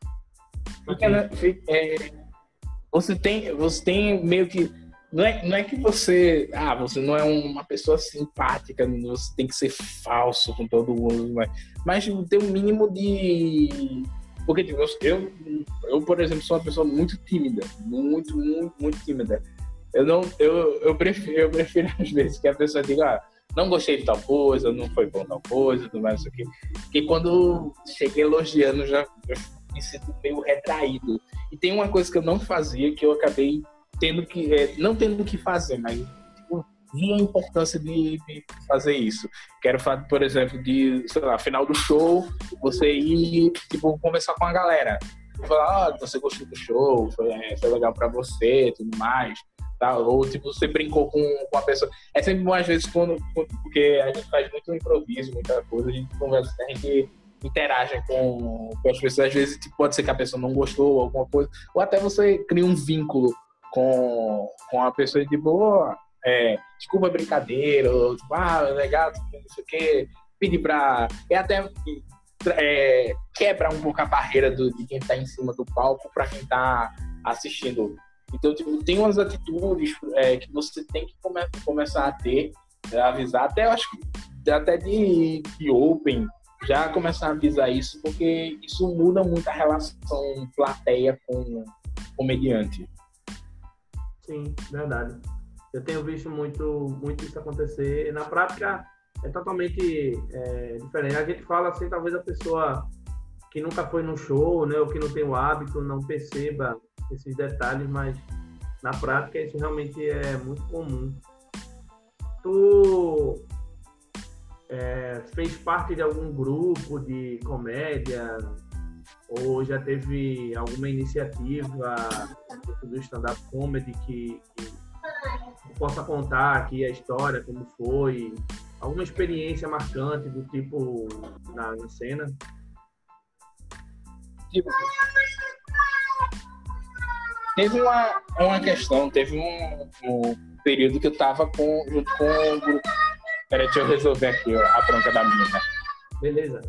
Fica, fica, é, você, tem, você tem meio que... Não é, não é que você... Ah, você não é uma pessoa simpática, você tem que ser falso com todo mundo, mas, mas tem um mínimo de... Porque tipo, eu, eu, por exemplo, sou uma pessoa muito tímida. Muito, muito, muito tímida. Eu, não, eu, eu, prefiro, eu prefiro, às vezes, que a pessoa diga, ah, não gostei de tal coisa, não foi bom tal coisa, tudo mais isso aqui. Porque quando cheguei elogiando, já, já me sinto meio retraído. E tem uma coisa que eu não fazia, que eu acabei tendo que, é, não tendo que fazer, mas tipo, vi a importância de, de fazer isso. Quero falar, por exemplo, de, sei lá, final do show, você ir, tipo, conversar com a galera. Falar, ah, você gostou do show, foi, é, foi legal pra você, tudo mais. Tá? Ou tipo, você brincou com, com a pessoa. É sempre bom, às vezes, quando, porque a gente faz muito improviso, muita coisa, a gente conversa, a gente interage com, com as pessoas. Às vezes tipo, pode ser que a pessoa não gostou, alguma coisa, ou até você cria um vínculo com, com a pessoa de boa, é, desculpa a brincadeira, ou tipo, ah, legal, não sei o quê, pedir pra. É até é, quebra um pouco a barreira do, de quem tá em cima do palco pra quem tá assistindo. Então, tipo, tem umas atitudes é, que você tem que come- começar a ter, a avisar, até eu acho que até de, de Open, já começar a avisar isso, porque isso muda muito a relação plateia com comediante. Sim, verdade. Eu tenho visto muito, muito isso acontecer. Na prática, é totalmente é, diferente. A gente fala assim, talvez a pessoa que nunca foi num show, né, ou que não tem o hábito, não perceba esses detalhes, mas na prática isso realmente é muito comum. Tu é, fez parte de algum grupo de comédia ou já teve alguma iniciativa do stand-up comedy que, que possa contar aqui a história, como foi? Alguma experiência marcante do tipo na, na cena? Tipo, teve uma, uma questão, teve um, um período que eu tava com, junto com o grupo. Peraí, deixa eu resolver aqui ó, a bronca da menina. Beleza.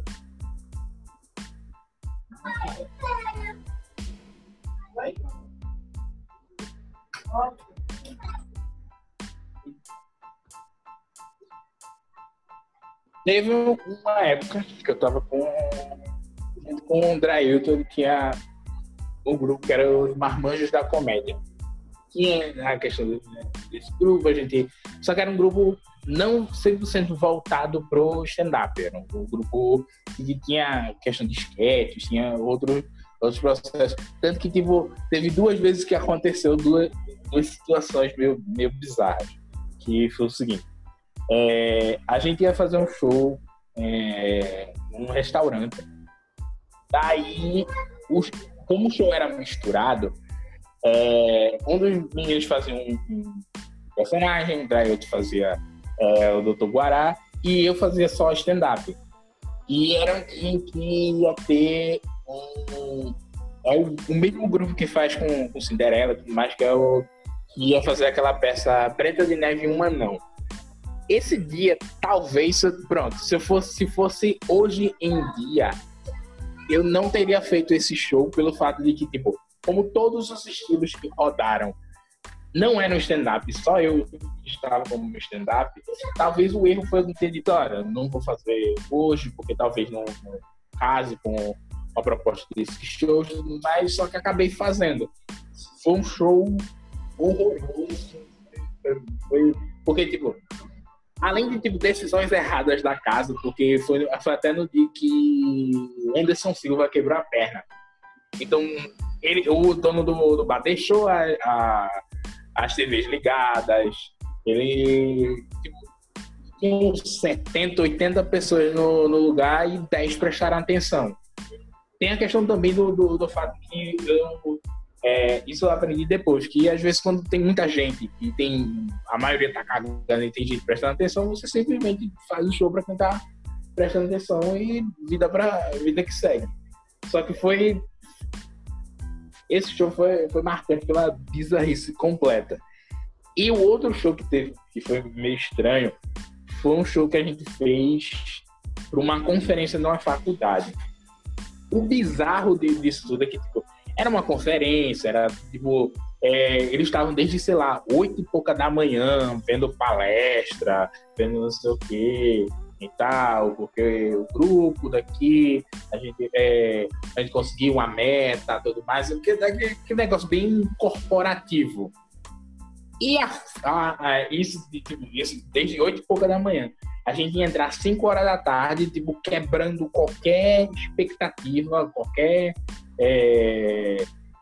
Teve uma época que eu tava com, com o Drailton, ele tinha um grupo que era os Marmanjos da Comédia. Tinha a questão desse grupo, a gente... Só que era um grupo não cem por cento voltado pro stand-up. Era um grupo que tinha questão de sketches, tinha outros, outros processos. Tanto que tipo, teve duas vezes que aconteceu duas, duas situações meio, meio bizarras. Que foi o seguinte. É, a gente ia fazer um show é, num restaurante. Daí, os, como o show era misturado, é, um dos meninos fazia um, um personagem, daí outro fazia é, o doutor Guará, e eu fazia só stand-up. E era um dia que ia ter um, é o, o mesmo grupo que faz com, com Cinderela, mas que é o que ia fazer aquela peça Branca de Neve e um Anão. Esse dia, talvez, pronto, se eu fosse, se fosse hoje em dia, eu não teria feito esse show pelo fato de que, tipo, como todos os estilos que rodaram não eram stand-up, só eu estava como stand-up, talvez o erro foi eu ter dito, olha, não vou fazer hoje, porque talvez não, não case com a proposta desses shows, mas só que acabei fazendo. Foi um show horroroso. Foi, porque, tipo, além de tipo, decisões erradas da casa, porque foi, foi até no dia que Anderson Silva quebrou a perna. Então, ele, o dono do, do bar deixou a, a, as T Vs ligadas, ele tipo, tinha setenta, oitenta pessoas no, no lugar e dez prestaram atenção. Tem a questão também do, do, do fato que eu, é, isso eu aprendi depois, que às vezes quando tem muita gente e tem, a maioria tá cagando e tem gente prestando atenção, você simplesmente faz o show pra quem tá prestando atenção e vida, pra, vida que segue. Só que foi... Esse show foi, foi marcante pela bizarrice completa. E o outro show que teve, que foi meio estranho, foi um show que a gente fez para uma conferência numa faculdade. O bizarro disso tudo é que, tipo, era uma conferência, era, tipo, é, eles estavam desde, sei lá, oito e pouca da manhã, vendo palestra, vendo não sei o quê e tal, porque o grupo daqui, a gente, é, a gente conseguiu uma meta, tudo mais, que, que negócio bem corporativo. E a, a, a, isso, tipo, isso desde oito e pouca da manhã. A gente ia entrar às cinco horas da tarde, tipo, quebrando qualquer expectativa, qualquer é,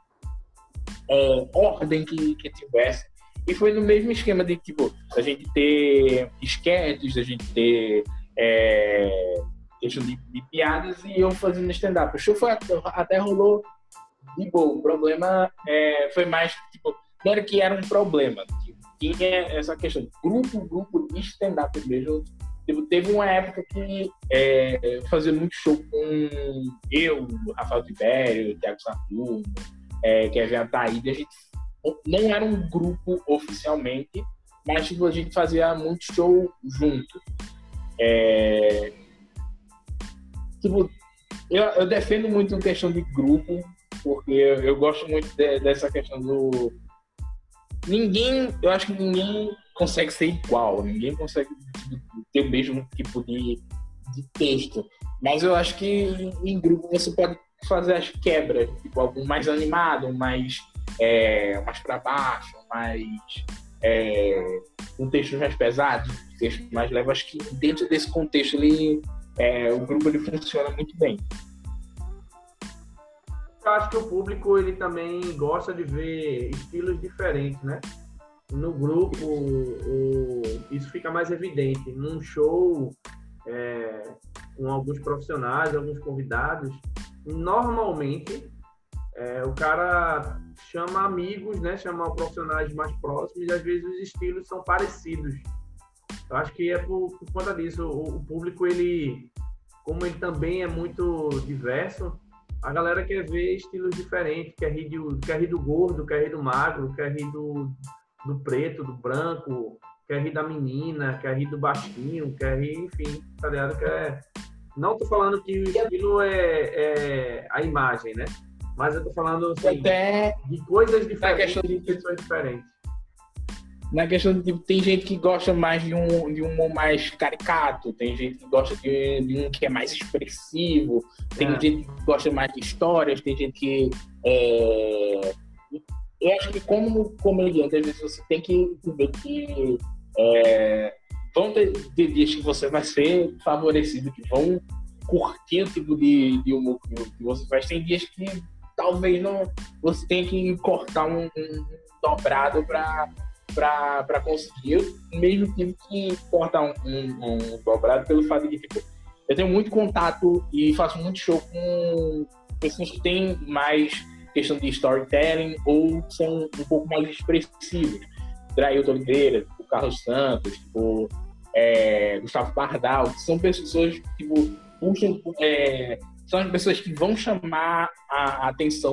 é, ordem que, que tivesse. E foi no mesmo esquema de, tipo, a gente ter esquetes, a gente ter é, questão de, de piadas e eu fazendo stand-up. O show foi, até rolou de boa. O problema é, foi mais, tipo, não era que era um problema. Tipo, tinha essa questão de grupo, grupo de stand-up mesmo. Tipo, teve uma época que é, eu fazia muito show com eu, Rafael Tibério, Thiago Saturno, é, Kevin Ataíde. A gente não era um grupo oficialmente, mas tipo, a gente fazia muito show junto. É, tipo, eu, eu defendo muito a questão de grupo, porque eu, eu gosto muito de, dessa questão do... Ninguém, eu acho que ninguém consegue ser igual, ninguém consegue ter o mesmo tipo de, de texto, mas eu acho que em grupo você pode fazer as quebras, tipo algum mais animado, mais, é, mais para baixo, mais é, um texto mais pesado, um texto mais leve. Acho que dentro desse contexto ele, é, o grupo ele funciona muito bem. Eu acho que o público ele também gosta de ver estilos diferentes, né? No grupo, o, isso fica mais evidente. Num show, é, com alguns profissionais, alguns convidados, normalmente é, o cara chama amigos, né? Chama profissionais mais próximos e às vezes os estilos são parecidos. Eu acho que é por, por conta disso. O, o público, ele, como ele também é muito diverso, a galera quer ver estilos diferentes, quer rir, de, quer rir do gordo, quer rir do magro, quer rir do, do preto, do branco, quer rir da menina, quer rir do baixinho, quer rir, enfim, tá ligado? Quer... Não tô falando que o estilo é, é a imagem, né? Mas eu tô falando assim, até de coisas diferentes, questão de pessoas diferentes. Na questão de, tipo, tem gente que gosta mais de um, de um mais caricato, tem gente que gosta de, de um que é mais expressivo, tem é. gente que gosta mais de histórias, tem gente que... É... Eu acho que como comediante, às vezes você tem que ver que é... vão ter, ter dias que você vai ser favorecido, que vão curtir o tipo de, de humor que você faz. Tem dias que talvez não, você tenha que cortar um, um dobrado para para conseguir. Eu mesmo tive que cortar um, um, um dobrado pelo fato de que, tipo, eu tenho muito contato e faço muito show com pessoas que têm mais questão de storytelling ou são um pouco mais expressivos. Drailton Oliveira, o Carlos Santos, tipo, é, Gustavo Bardal, que são pessoas que tipo, puxam, é, são as pessoas que vão chamar a, a atenção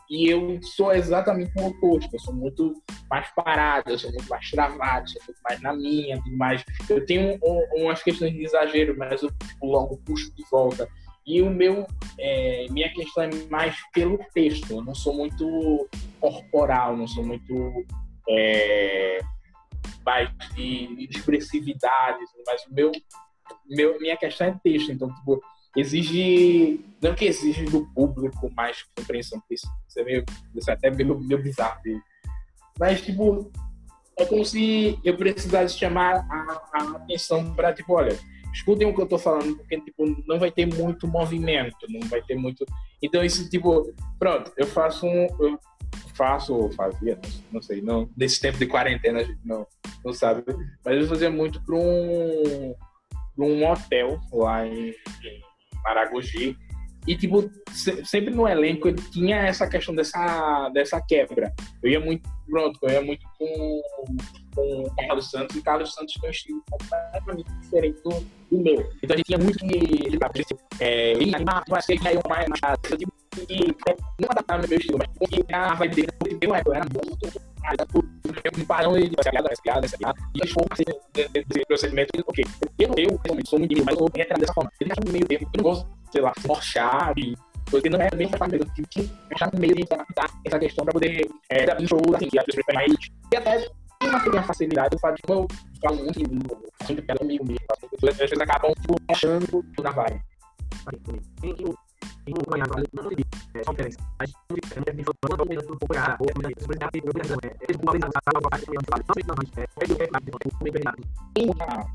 E eu sou exatamente o oposto. Eu sou muito mais parado, eu sou muito mais travado, sou muito mais na minha, mais... Eu tenho um, umas questões de exagero, mas eu tipo, logo puxo de volta. E o meu, é, minha questão é mais pelo texto. Eu não sou muito corporal, não sou muito é, mais de, de expressividade, mas o meu, meu, minha questão é texto. Então, tipo, exige, não que exige do público mais compreensão, porque isso é, meio, isso é até meio, meio bizarro. Mas, tipo, é como se eu precisasse chamar a, a atenção para, tipo, olha, escutem o que eu tô falando, porque, tipo, não vai ter muito movimento, não vai ter muito... Então, isso, tipo, pronto, eu faço um... Eu faço, ou fazia, não sei, não, nesse tempo de quarentena, a gente não, não sabe, mas eu fazia muito para um, pra um hotel lá em, em Maragogi, e, tipo, se, sempre no elenco ele tinha essa questão dessa, dessa quebra. Eu ia muito, pronto, eu ia muito com, com o Carlos Santos, e Carlos Santos tem um estilo completamente diferente do, do meu. Então a gente tinha muito que é, ele animava, mas que ele mais mais tipo, que não adaptava no meu estilo, mas porque a vibe dele eu era muito eu me parando e essa piada, essa piada, essa piada, e eu assim, desse procedimento, ok, eu, eu realmente sou muito tímido, mas eu vou entrar dessa forma. Ele acha no meio tempo, eu não gosto, sei lá, forçar, porque não é bem capaz mesmo, eu tinha que achar no meio de adaptar essa questão para poder é, dar um show, assim, que as pessoas mais, e até tem uma, uma facilidade, eu falo, como eu falo muito, sempre piada comigo mesmo, as pessoas acabam achando na vibe. Em um banhado, não não é só diferença. Mas não é me falando um pouco pouco a outra, mas sobre a people é é uma vez a sala vai ter um fala. Não sei não, mas é é do que é muito bem nada. Tem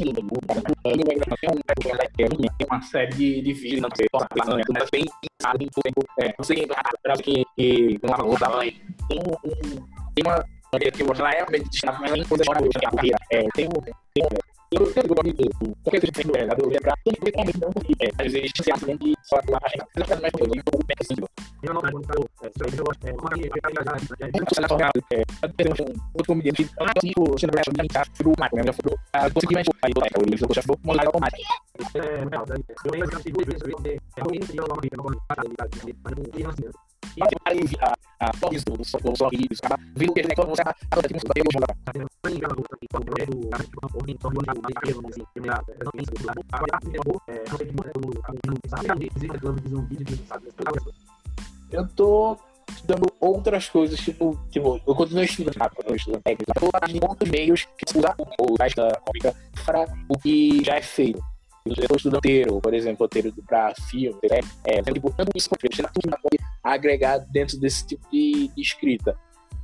uma série de de vídeos, não sei, mas bem sabe do tempo, é, não sei para que que não falou da mãe. Tem um tem uma que mostra lá é realmente destinado mas nem coisa de carreira. É, tem um tem eu tenho que gostar de porque eu tenho é, eu lembrar tem que ver não porque é, às vezes se acha que só a gente não faz mais coisa, eu penso assim. Eu não não falou, é, só eu gosto, é, uma amiga que vai viajar, é, tem um outro comediante, tipo, se não é a gente pro Marco, já falou, a consegui mais aí, ele já falou, montar automático. É, legal, eu lembro que duas vezes eu vi, é, eu entendo uma amiga, não vou falar ali, mas não assim. E aí a a sorriso do sorriso, acaba vendo que ele não você acaba tendo super emoção lá. Tem uma luta que quando é do cara que não tem torno de mais peso assim, que não tem isso lá. Agora é não tem que mudar o sabe, existe aquele vídeo que sabe. Eu tô estudando outras coisas, tipo, tipo eu continuo estudando rápido, eu estou técnica, eu tô em outros meios que usar o resto da cómica para o que já é feito. Eu estou estudando roteiro, por exemplo, roteiro para filme, é, é, tipo, tanto isso quanto tudo pode agregar dentro desse tipo de, de escrita.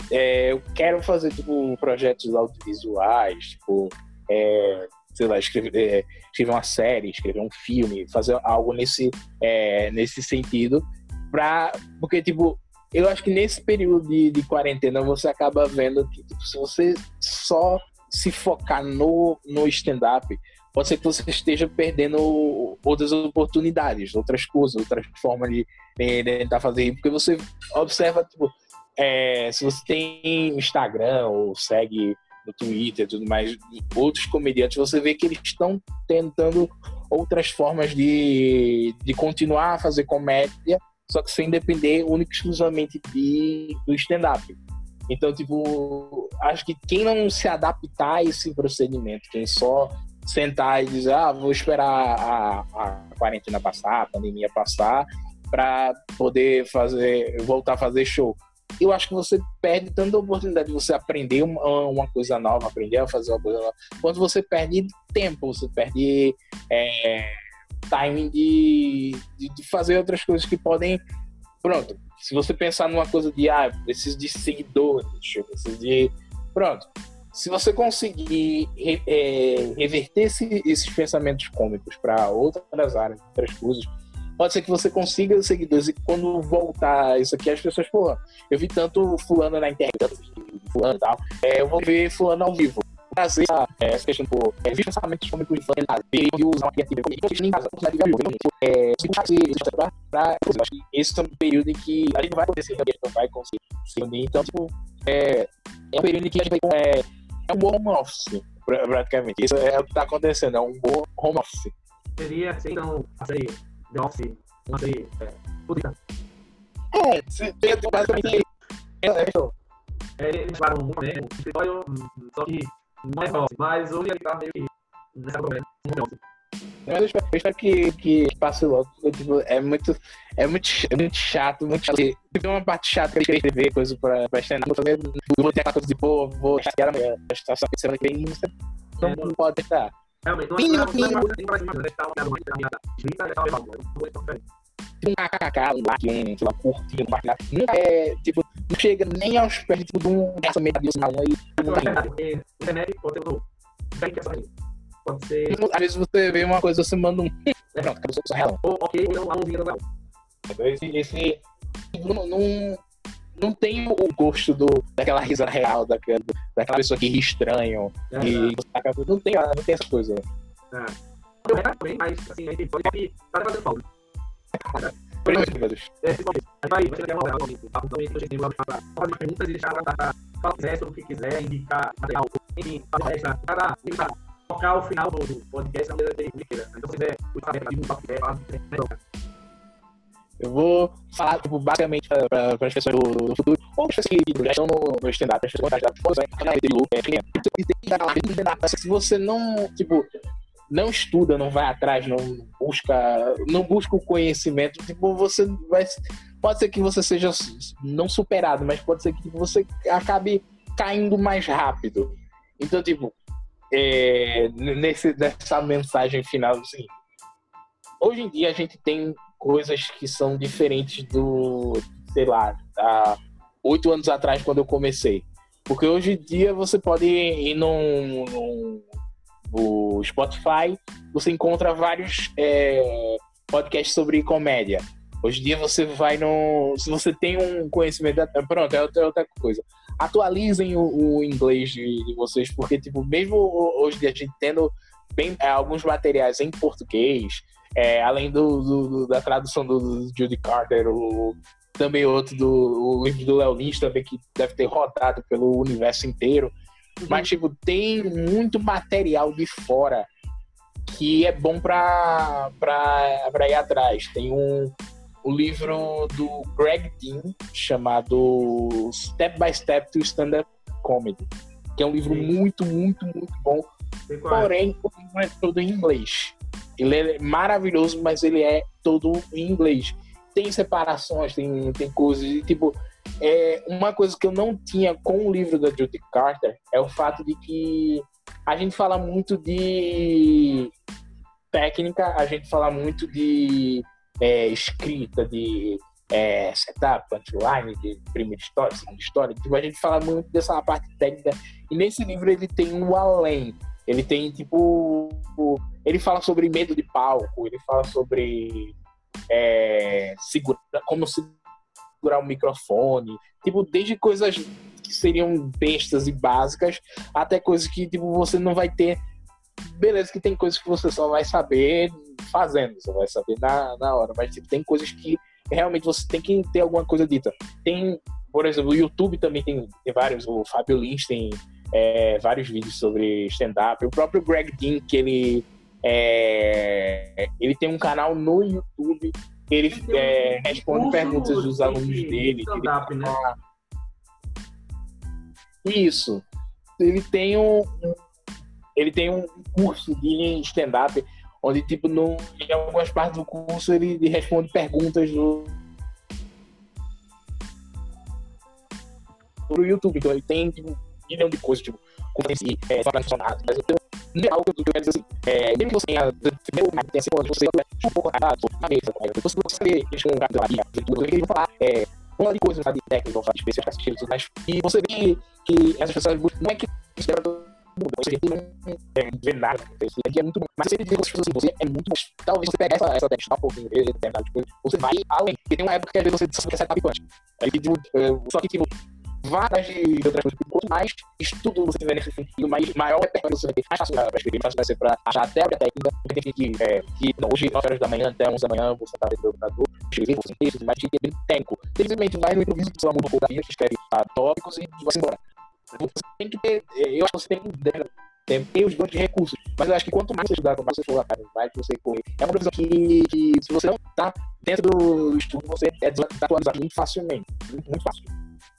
É, eu quero fazer, tipo, projetos audiovisuais, tipo, é, sei lá, escrever, é, escrever uma série, escrever um filme, fazer algo nesse, é, nesse sentido, pra, porque, tipo, eu acho que nesse período de, de quarentena você acaba vendo que, tipo, se você só se focar no, no stand-up, pode ser que você esteja perdendo outras oportunidades, outras coisas, outras formas de tentar fazer, porque você observa, tipo, é, se você tem Instagram ou segue no Twitter e tudo mais, outros comediantes, você vê que eles estão tentando outras formas de, de continuar a fazer comédia, só que sem depender única e exclusivamente de, do stand-up. Então, tipo, acho que quem não se adaptar a esse procedimento, quem só sentar e dizer, ah, vou esperar a, a quarentena passar, a pandemia passar, para poder fazer, voltar a fazer show. Eu acho que você perde tanta oportunidade de você aprender uma, uma coisa nova, aprender a fazer uma coisa nova, quando você perde tempo, você perde é, timing de, de, de fazer outras coisas que podem... Pronto, se você pensar numa coisa de, ah, preciso de seguidores, eu preciso de... Pronto. Se você conseguir é, reverter esse, esses pensamentos cômicos para outras áreas, outras coisas, pode ser que você consiga seguidores e quando voltar isso aqui, as pessoas, pô, eu vi tanto fulano na internet, fulano e tal, é, eu vou ver fulano ao vivo. Trazer essa questão, pô, é, vi pensamentos cômicos de fulano, eu usar uma criatividade, eu em casa, é, pra, pra, eu acho que esse é um período em que a gente não vai acontecer, a gente não vai conseguir se unir, então, tipo, é, é um período em que a gente vai, é, é um bom home office, praticamente. Isso é o que está acontecendo, é um bom home office. Seria, então, a série The Office, uma série é, bonita. É, se tem basicamente. É, é, É, eles falaram muito bem, o escritório, só que não é próximo, mas hoje ele tá meio que nessa problema. Mas eu espero, eu espero que, que passe logo, porque, tipo, é muito, é muito, é muito chato, muito chato. Tem uma parte chata que eu queria escrever coisa pra, pra estender. Eu vou ter aquela coisa de, pô, vou chegar amanhã, a situação que semana que vem, você não, não pode deixar. Realmente, não Mínimo, é uma mínimo. coisa que vai estar ligado mais na minha escrita, é talvez algo, é diferente. Um kkk, um like, um, sei lá, curtir, um compartilhar. Nunca é, tipo, não chega nem aos pés tipo, de um orçamento de uma aí. Não é verdade, porque a internet pode ter um bem que é só isso. Pode ser. Às vezes você vê uma coisa, você manda um. É pronto, acabou sua real. Ou ok, ou não, a mãozinha da Esse, esse não, não, não tem o gosto do, daquela risada real, daquela, daquela pessoa que ri estranho. É, E você acaba, não, tem, não tem essa coisa. É. Eu também, mas assim, a gente pode que tá fazendo falta. É, principalmente. Aí vai, vai chegar uma hora, tá? Então, eu cheguei lá pra fazer perguntas e deixar pra falar sobre o que quiser, indicar material, enfim, fazer extra, para tocar o final do podcast na maneira dele. Então, se quiser, o saber pra divulgar o que quiser, falar o que quiser. Eu vou falar, tipo, basicamente para pra, as pessoas do, do futuro, ou as pessoas que já estão no, no stand-up, as pessoas que já se você não, tipo, não estuda, não vai atrás, não busca, não busca o conhecimento, tipo, você vai, pode ser que você seja não superado, mas pode ser que tipo, você acabe caindo mais rápido. Então, tipo, é, nesse, nessa mensagem final, assim, hoje em dia a gente tem coisas que são diferentes do, sei lá, há oito anos atrás, quando eu comecei. Porque hoje em dia você pode ir num, num no Spotify, você encontra vários é, podcasts sobre comédia. Hoje em dia você vai no... Se você tem um conhecimento... Pronto, é outra, outra coisa. Atualizem o, o inglês de, de vocês, porque, tipo, mesmo hoje em dia a gente tendo bem, é, alguns materiais em português, é, além do, do, da tradução do, do Judy Carter, o, também outro do o livro do Léo Lins também, que deve ter rodado pelo universo inteiro. Uhum. Mas, tipo, tem muito material de fora que é bom pra, pra, pra ir atrás. Tem um, um livro do Greg Dean chamado Step by Step to Stand-Up Comedy, que é um livro Sim. muito, muito, muito bom. Porém, o livro é todo em inglês. Ele é maravilhoso, mas ele é todo em inglês. Tem separações, tem, tem coisas, tipo... É, uma coisa que eu não tinha com o livro da Judy Carter é o fato de que a gente fala muito de técnica, a gente fala muito de é, escrita, de é, setup, punchline, de primeira história, segunda história. Tipo, a gente fala muito dessa parte técnica. E nesse livro ele tem um além. Ele tem, tipo... Ele fala sobre medo de palco, ele fala sobre é, segura, como segurar o microfone. Tipo, desde coisas que seriam bestas e básicas até coisas que, tipo, você não vai ter... Beleza que tem coisas que você só vai saber fazendo, você vai saber na, na hora. Mas, tipo, tem coisas que realmente você tem que ter alguma coisa dita. Tem, por exemplo, o YouTube também tem, tem vários. O Fábio Lins tem... É, vários vídeos sobre stand-up. O próprio Greg Dean, que ele é, ele tem um canal no YouTube, ele é, responde perguntas dos alunos dele. Ele né? Isso. Ele tem um ele tem um curso de stand-up onde, tipo, no, em algumas partes do curso ele, ele responde perguntas do no YouTube. Então ele tem, tipo, milhão de coisas, tipo, como esse, é, só funcionar, mas então, não é algo que eu quero dizer assim, é, mesmo que você tenha, primeiro, tem cinco anos, você é um pouco errado, na mesa, depois você saber mexer com um gato da Bahia, eles vão falar, é, uma de coisas, de técnica, vão falar de especiais, de tudo mais, e você vê que essas pessoas, não é que espera todo mundo, você não é, vê nada, isso aqui é muito bom, mas você diz com as pessoas assim, você é muito mais, talvez você pegue essa, essa técnica, um pouquinho, determinado de coisa, você vai além, porque tem uma época que às vezes você só quer ser tapicante, aí, tipo, só que, tipo, vá atrás de outras coisas. Quanto mais estudo você tiver nesse sentido, mais, maior repertório você vai ter. Mais fácil para escrever, mais fácil vai ser para achar até a técnica. Porque tem gente que, é, que não, hoje, nove horas da manhã até onze da manhã, você está dentro do computador, escrever, você tem isso, mas gente é bem técnico. Simplesmente vai no improviso, você muda um pouco da vida, escreve ah, tópicos e vai-se embora. Você tem que ter, eu acho que você tem que ter, ter os dois de recursos. Mas eu acho que quanto mais você estudar, quanto mais você for lá, mais você correr. É uma previsão que, que se você não está dentro do estudo você é desatualizado muito facilmente. Muito, muito fácil.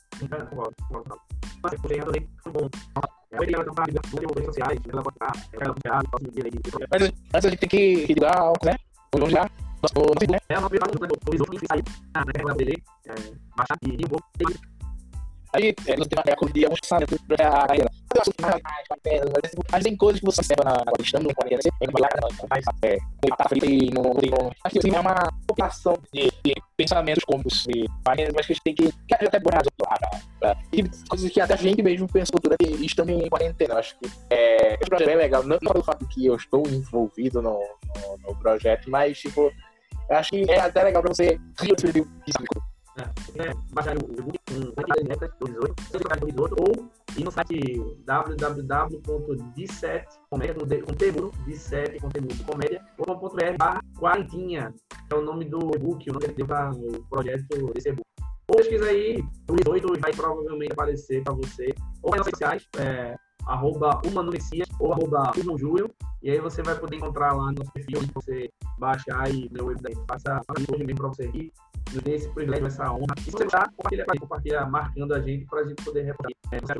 Mas eu também foi bom. Eu ia tentar ligar nas redes sociais, ela pode estar, ela pode estar, posso dizer aí. Mas antes a gente tem que ligar, né? Vamos lá. Nosso, né? É, ela vai falar o visor que saiu, né? Ela dele, baixar e ir um pouco. Aí, é, você tem uma corrida, alguns pensamentos pra a galera. Mas tem coisas que você observa na questão do quarenta, você tem que falar, mas é, tá frito e não tem. Aqui, assim, é uma combinação de, de pensamentos como se mas que a gente tem que. Que é até bom e coisas que até a gente mesmo pensou durante estando em quarentena. Eu acho que é, esse projeto é bem legal, não, não pelo fato que eu estou envolvido no, no, no projeto, mas, tipo, eu acho que é até legal pra você criar esse perfil físico. É, baixar o e-book com quantidade de letras do dezoito ou ir no site w w w ponto d sete comédia com temudo d sete com temudo comédia ponto com ponto b r barra quarentinha, é o nome do e-book, o nome que deu para o projeto desse e-book. Ou pesquisa aí o dezoito e vai provavelmente aparecer para você, ou nas redes sociais, é, arroba humanumessias ou arroba João Júlio, e aí você vai poder encontrar lá no perfil onde você baixar e ler o e-book. Faça hoje mesmo para você aqui. Nos dê esse privilégio, essa honra. E se você gostar, compartilha, compartilha marcando a gente para a gente poder reparar.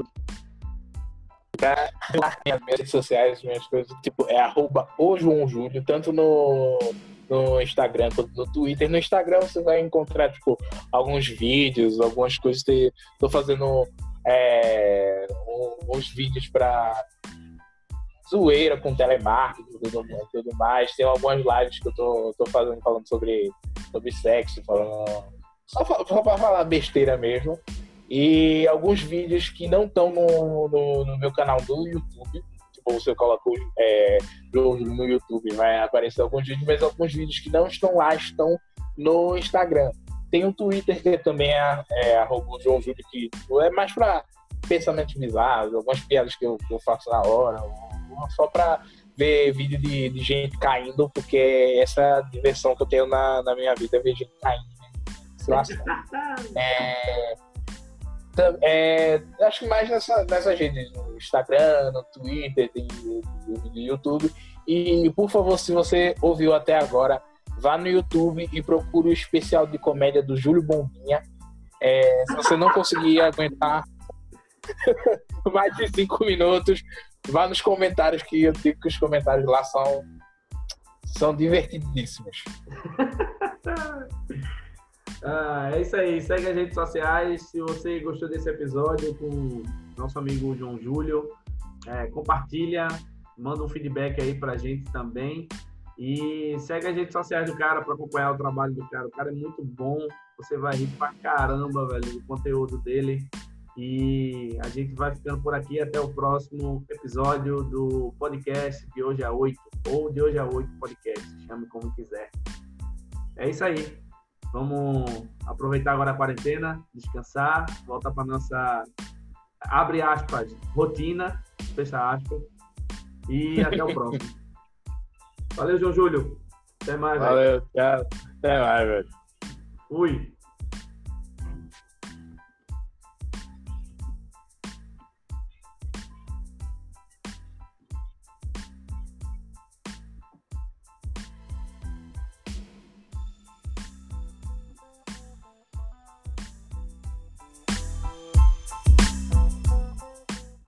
É, as minhas redes sociais, minhas coisas, tipo, é arroba o João Júlio, tanto no, no Instagram quanto no Twitter. No Instagram você vai encontrar, tipo, alguns vídeos, algumas coisas. Estou fazendo é, uns vídeos para zoeira com telemarketing e tudo, tudo mais. Tem algumas lives que eu tô, tô fazendo falando sobre, sobre sexo, falando só, só para falar besteira mesmo. E alguns vídeos que não estão no, no, no meu canal do YouTube. Tipo, você colocou é, no YouTube, vai aparecer alguns vídeos, mas alguns vídeos que não estão lá estão no Instagram. Tem o Twitter, que também é, é arroba João Júlio, que é mais para pensamentos bizarros, algumas piadas que eu, que eu faço na hora, só para ver vídeo de, de gente caindo, porque é essa diversão que eu tenho na, na minha vida, é ver gente caindo, né? É, é, acho que mais nessa, nessas redes, no Instagram, no Twitter, tem no YouTube. E, por favor, se você ouviu até agora, vá no YouTube e procure o especial de comédia do Júlio Bombinha. É, se você não conseguir aguentar mais de cinco minutos, vá nos comentários, que eu digo que os comentários lá são, são divertidíssimos. Ah, é isso aí, segue as redes sociais. Se você gostou desse episódio com nosso amigo João Júlio, é, compartilha, manda um feedback aí pra gente também. E segue as redes sociais do cara para acompanhar o trabalho do cara. O cara é muito bom, você vai rir pra caramba, velho, do conteúdo dele. E a gente vai ficando por aqui até o próximo episódio do podcast de hoje a oito, ou de hoje a oito podcast, chame como quiser. É isso aí. Vamos aproveitar agora a quarentena, descansar, voltar para nossa, abre aspas, rotina, fecha aspas, e até o próximo. Valeu, João Júlio. Até mais, Valeu, velho. Tchau. Até mais, velho. Fui.